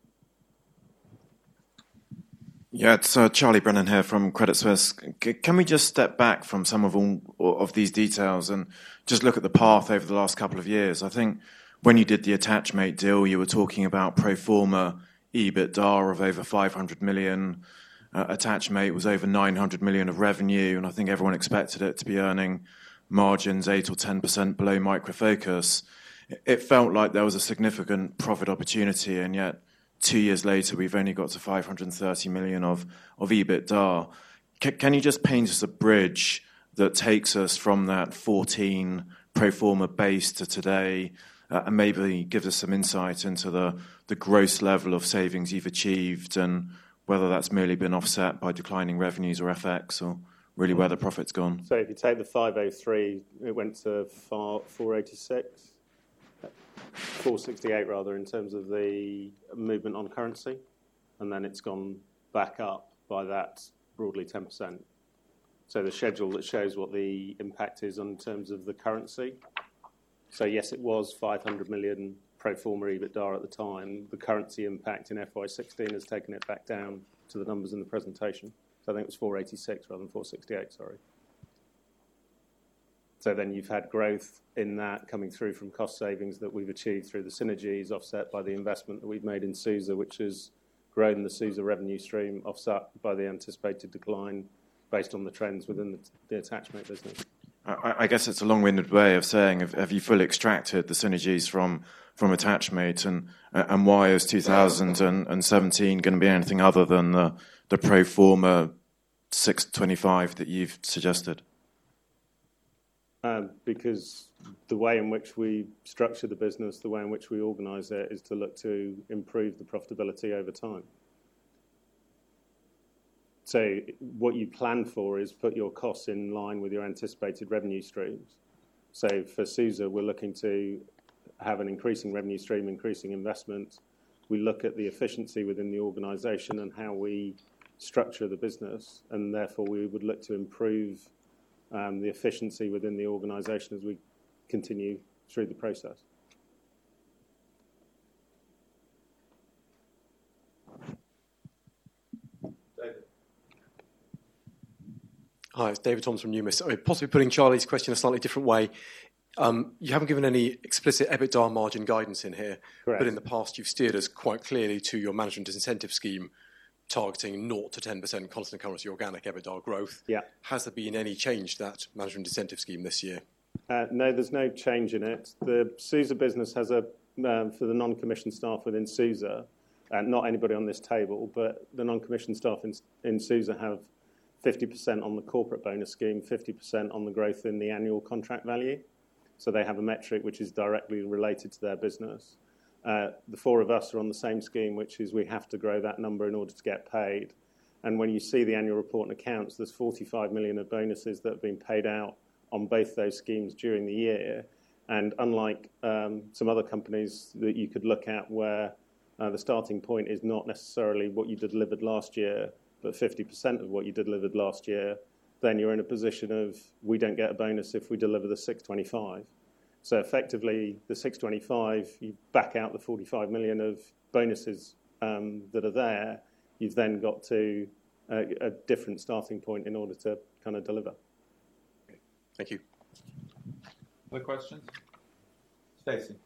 Yeah, it's uh, Charlie Brennan here from Credit Suisse. C- can we just step back from some of all of these details and just look at the path over the last couple of years? I think when you did the Attachmate deal, you were talking about pro forma EBITDA of over five hundred million. Uh, Attachmate was over nine hundred million of revenue, and I think everyone expected it to be earning margins eight or ten percent below Micro Focus. It felt like there was a significant profit opportunity, and yet two years later we've only got to five hundred thirty million of, of EBITDA. C- can you just paint us a bridge that takes us from that fourteen pro forma base to today, uh, and maybe gives us some insight into the, the gross level of savings you've achieved, and whether that's merely been offset by declining revenues or F X, or really where the profit's gone? So if you take the five oh three, it went to four eighty-six, four sixty-eight rather, in terms of the movement on currency, and then it's gone back up by that broadly ten percent. So the schedule that shows what the impact is in terms of the currency. So yes, it was five hundred million pro forma EBITDA at the time. The currency impact in F Y sixteen has taken it back down to the numbers in the presentation. So I think it was four eighty-six rather than four sixty-eight, sorry. So then you've had growth in that coming through from cost savings that we've achieved through the synergies, offset by the investment that we've made in SUSE, which has grown the SUSE revenue stream, offset by the anticipated decline based on the trends within the, the Attachmate business. I, I guess it's a long-winded way of saying, have, have you fully extracted the synergies from from Attachmate, and and why is two thousand seventeen going to be anything other than the, the pro forma six twenty-five that you've suggested? Um, because the way in which we structure the business, the way in which we organise it, is to look to improve the profitability over time. So what you plan for is put your costs in line with your anticipated revenue streams. So for SUSE, we're looking to have an increasing revenue stream, increasing investment. We look at the efficiency within the organisation and how we structure the business, and therefore we would look to improve um, the efficiency within the organisation as we continue through the process. Hi, it's David Thoms from Numis. I mean, possibly putting Charlie's question a slightly different way. Um, you haven't given any explicit EBITDA margin guidance in here, Correct. But in the past you've steered us quite clearly to your management incentive scheme targeting zero to ten percent constant currency organic EBITDA growth. Yeah. Has there been any change to that management incentive scheme this year? Uh, no, there's no change in it. The SUSE business has a, um, for the non-commissioned staff within SUSE, uh, not anybody on this table, but the non-commissioned staff in, in SUSE have fifty percent on the corporate bonus scheme, fifty percent on the growth in the annual contract value. So they have a metric which is directly related to their business. Uh, the four of us are on the same scheme, which is we have to grow that number in order to get paid. And when you see the annual report and accounts, there's forty-five million of bonuses that have been paid out on both those schemes during the year. And unlike um, some other companies that you could look at where uh, the starting point is not necessarily what you delivered last year, but fifty percent of what you delivered last year, then you're in a position of we don't get a bonus if we deliver the six twenty-five. So effectively, the six twenty-five, you back out the forty-five million of bonuses um, that are there, you've then got to a, a different starting point in order to kind of deliver. Thank you. Other questions? Stacey.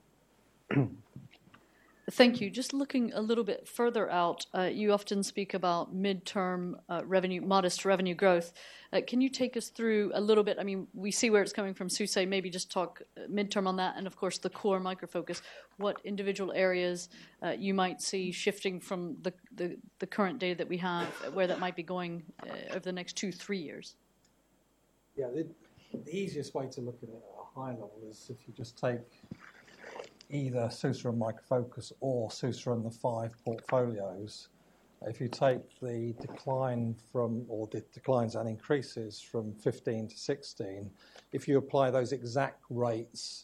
Thank you. Just looking a little bit further out, uh, you often speak about midterm uh, revenue, modest revenue growth. Uh, can you take us through a little bit? I mean, we see where it's coming from, SUSE. Maybe just talk midterm on that, and of course the core Micro Focus. What individual areas uh, you might see shifting from the, the, the current data that we have, where that might be going uh, over the next two, three years? Yeah, the, the easiest way to look at it at a high level is if you just take either SUSE and Micro Focus or SUSE and the five portfolios. If you take the decline from, or the declines and increases from fifteen to sixteen, if you apply those exact rates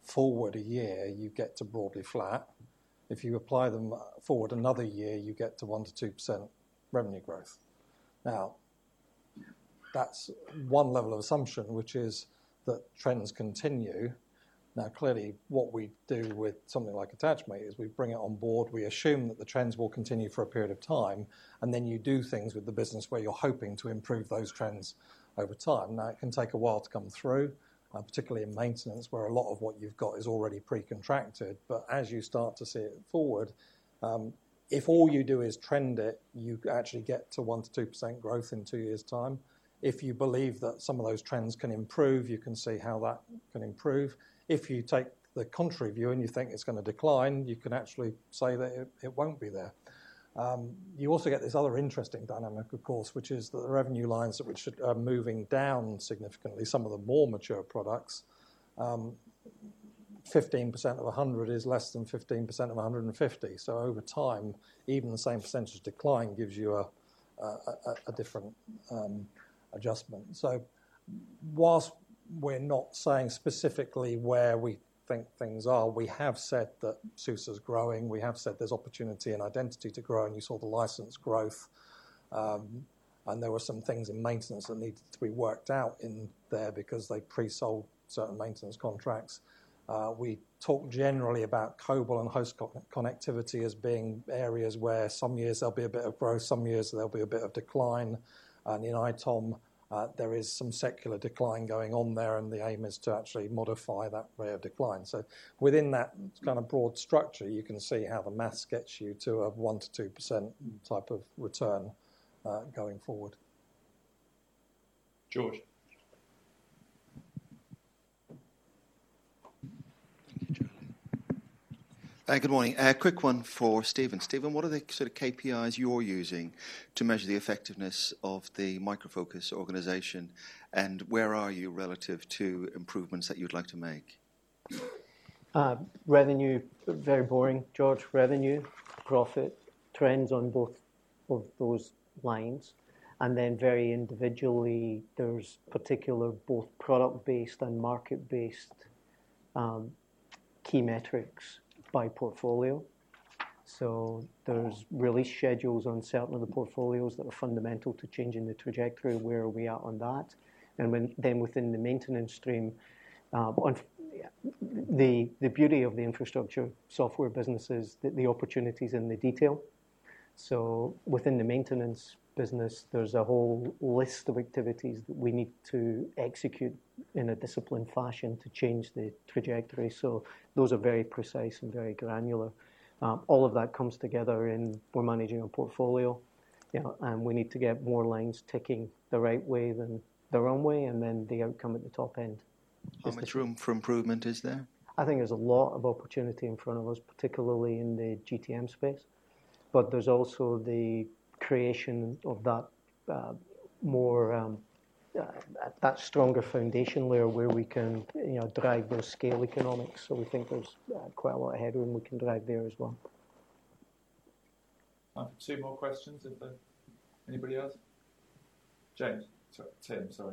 forward a year, you get to broadly flat. If you apply them forward another year, you get to one to two percent revenue growth. Now, that's one level of assumption, which is that trends continue. Now, clearly, what we do with something like Attachmate is we bring it on board, we assume that the trends will continue for a period of time, and then you do things with the business where you're hoping to improve those trends over time. Now, it can take a while to come through, uh, particularly in maintenance, where a lot of what you've got is already pre-contracted. But as you start to see it forward, um, if all you do is trend it, you actually get to one to two percent growth in two years' time. If you believe that some of those trends can improve, you can see how that can improve. If you take the contrary view and you think it's going to decline, you can actually say that it, it won't be there. Um, you also get this other interesting dynamic, of course, which is that the revenue lines that which are moving down significantly, some of the more mature products, um, fifteen percent of one hundred is less than fifteen percent of one hundred fifty. So over time, even the same percentage decline gives you a, a, a, a different um, adjustment. So whilst we're not saying specifically where we think things are, we have said that SUSE's growing. We have said there's opportunity in identity to grow, and you saw the license growth. Um, and there were some things in maintenance that needed to be worked out in there because they pre-sold certain maintenance contracts. Uh, we talk generally about COBOL and host co- connectivity as being areas where some years there'll be a bit of growth, some years there'll be a bit of decline. And in I TOM, uh, there is some secular decline going on there, and the aim is to actually modify that rate of decline. So within that kind of broad structure, you can see how the maths gets you to a one to two percent type of return uh, going forward. George. Uh, good morning. A uh, quick one for Stephen. Stephen, what are the sort of K P Is you're using to measure the effectiveness of the Micro Focus organisation, and where are you relative to improvements that you'd like to make? Uh, revenue, very boring, George. Revenue, profit, trends on both of those lines. And then very individually, there's particular both product-based and market-based um, key metrics by portfolio. So there's release schedules on certain of the portfolios that are fundamental to changing the trajectory. Where are we at on that? And when, then within the maintenance stream, uh, on, the the beauty of the infrastructure software business is that the opportunities in the detail. So within the maintenance business, there's a whole list of activities that we need to execute in a disciplined fashion to change the trajectory. So those are very precise and very granular. Um, all of that comes together in we're managing a portfolio, you know, and we need to get more lines ticking the right way than the wrong way, and then the outcome at the top end. How much room for improvement is there? I think there's a lot of opportunity in front of us, particularly in the G T M space. But there's also the creation of that uh, more um, uh, that stronger foundation layer where we can, you know, drive those scale economics. So we think there's uh, quite a lot of headroom we can drive there as well. Uh, two more questions, if there, anybody else? James, sorry, Tim, sorry.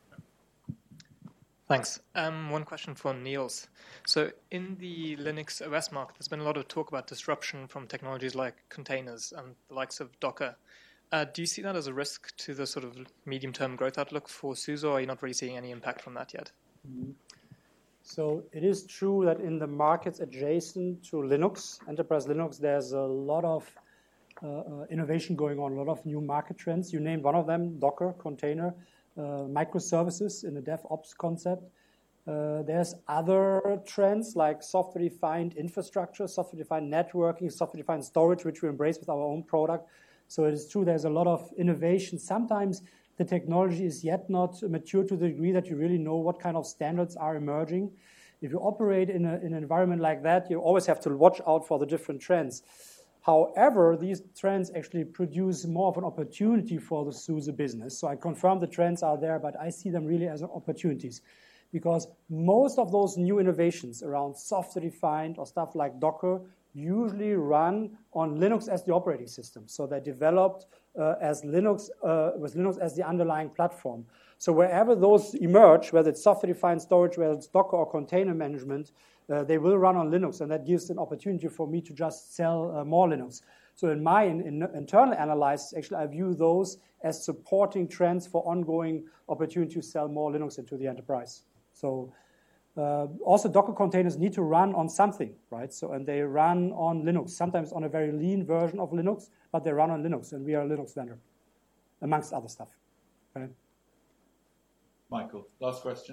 Thanks. Um, one question for Niels. So in the Linux O S market, there's been a lot of talk about disruption from technologies like containers and the likes of Docker. Uh, do you see that as a risk to the sort of medium-term growth outlook for SUSE, or are you not really seeing any impact from that yet? Mm-hmm. So it is true that in the markets adjacent to Linux, enterprise Linux, there's a lot of uh, uh, innovation going on, a lot of new market trends. You named one of them, Docker, container. Uh, microservices in the DevOps concept. Uh, there's other trends like software-defined infrastructure, software-defined networking, software-defined storage, which we embrace with our own product. So it is true there's a lot of innovation. Sometimes the technology is yet not mature to the degree that you really know what kind of standards are emerging. If you operate in, a, in an environment like that, you always have to watch out for the different trends. However, these trends actually produce more of an opportunity for the SUSE business. So I confirm the trends are there, but I see them really as opportunities, because most of those new innovations around software-defined or stuff like Docker usually run on Linux as the operating system. So they're developed uh, as Linux, uh, with Linux as the underlying platform. So wherever those emerge, whether it's software-defined storage, whether it's Docker or container management, uh, they will run on Linux, and that gives an opportunity for me to just sell uh, more Linux. So in my in, in internal analysis, actually, I view those as supporting trends for ongoing opportunity to sell more Linux into the enterprise. So uh, also Docker containers need to run on something, right? So and they run on Linux, sometimes on a very lean version of Linux, but they run on Linux, and we are a Linux vendor, amongst other stuff. Okay? Michael, last question.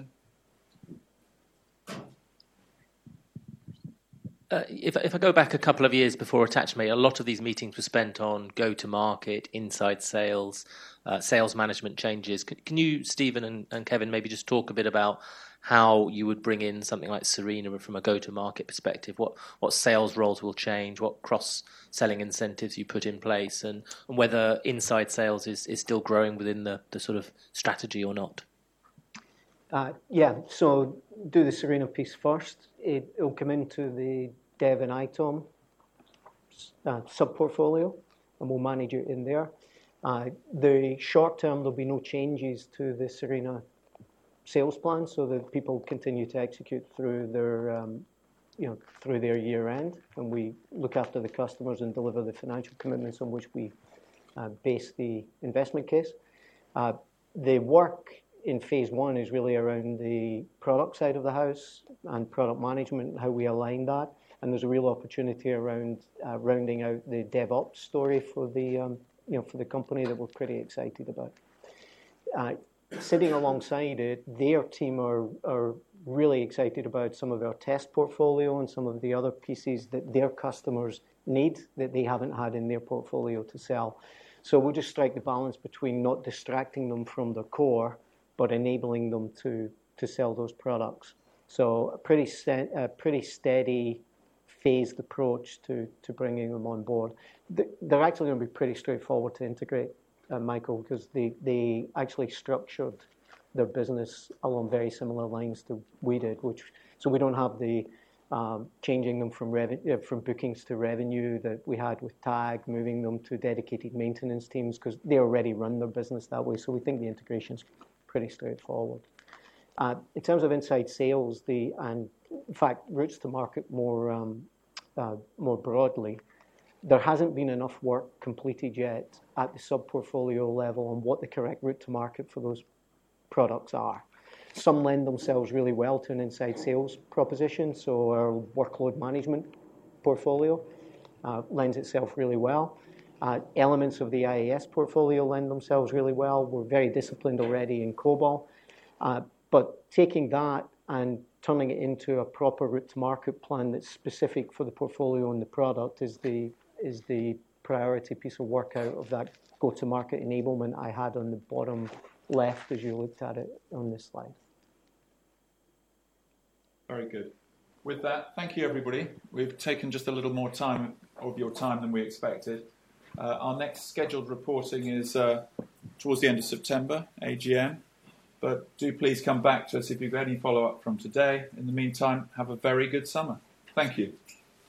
Uh, if, if I go back a couple of years before AttachMate, a lot of these meetings were spent on go-to-market, inside sales, uh, sales management changes. Can, can you, Stephen and, and Kevin, maybe just talk a bit about how you would bring in something like Serena from a go-to-market perspective? What what sales roles will change? What cross-selling incentives you put in place? And, and whether inside sales is, is still growing within the, the sort of strategy or not? Uh, yeah, so do the Serena piece first. It will come into the Dev and ITOM uh, sub-portfolio, and we'll manage it in there. Uh, the short term, there'll be no changes to the Serena sales plan, so that people continue to execute through their, um, you know, through their year end, and we look after the customers and deliver the financial commitments on which we uh, base the investment case. Uh, the work in phase one is really around the product side of the house and product management, how we align that. And there's a real opportunity around uh, rounding out the DevOps story for the um, you know for the company that we're pretty excited about. Uh, sitting alongside it, their team are are really excited about some of our test portfolio and some of the other pieces that their customers need that they haven't had in their portfolio to sell. So we'll just strike the balance between not distracting them from their core, but enabling them to, to sell those products. So a pretty, st- a pretty steady, phased approach to, to bringing them on board. They're actually going to be pretty straightforward to integrate, uh, Michael, because they, they actually structured their business along very similar lines to we did, which so we don't have the um, changing them from revenue, uh, from bookings to revenue that we had with Tag, moving them to dedicated maintenance teams, because they already run their business that way. So we think the integration's pretty straightforward. Uh, in terms of inside sales, the and in fact routes to market more um, uh, more broadly, there hasn't been enough work completed yet at the sub-portfolio level on what the correct route to market for those products are. Some lend themselves really well to an inside sales proposition, so our workload management portfolio uh, lends itself really well. Uh, elements of the I A S portfolio lend themselves really well. We're very disciplined already in COBOL. Uh, but taking that and turning it into a proper route to market plan that's specific for the portfolio and the product is the is the priority piece of work out of that go-to-market enablement I had on the bottom left as you looked at it on this slide. Very good. With that, thank you, everybody. We've taken just a little more time of your time than we expected. Uh, our next scheduled reporting is uh, towards the end of September, A G M. But do please come back to us if you've got any follow-up from today. In the meantime, have a very good summer. Thank you.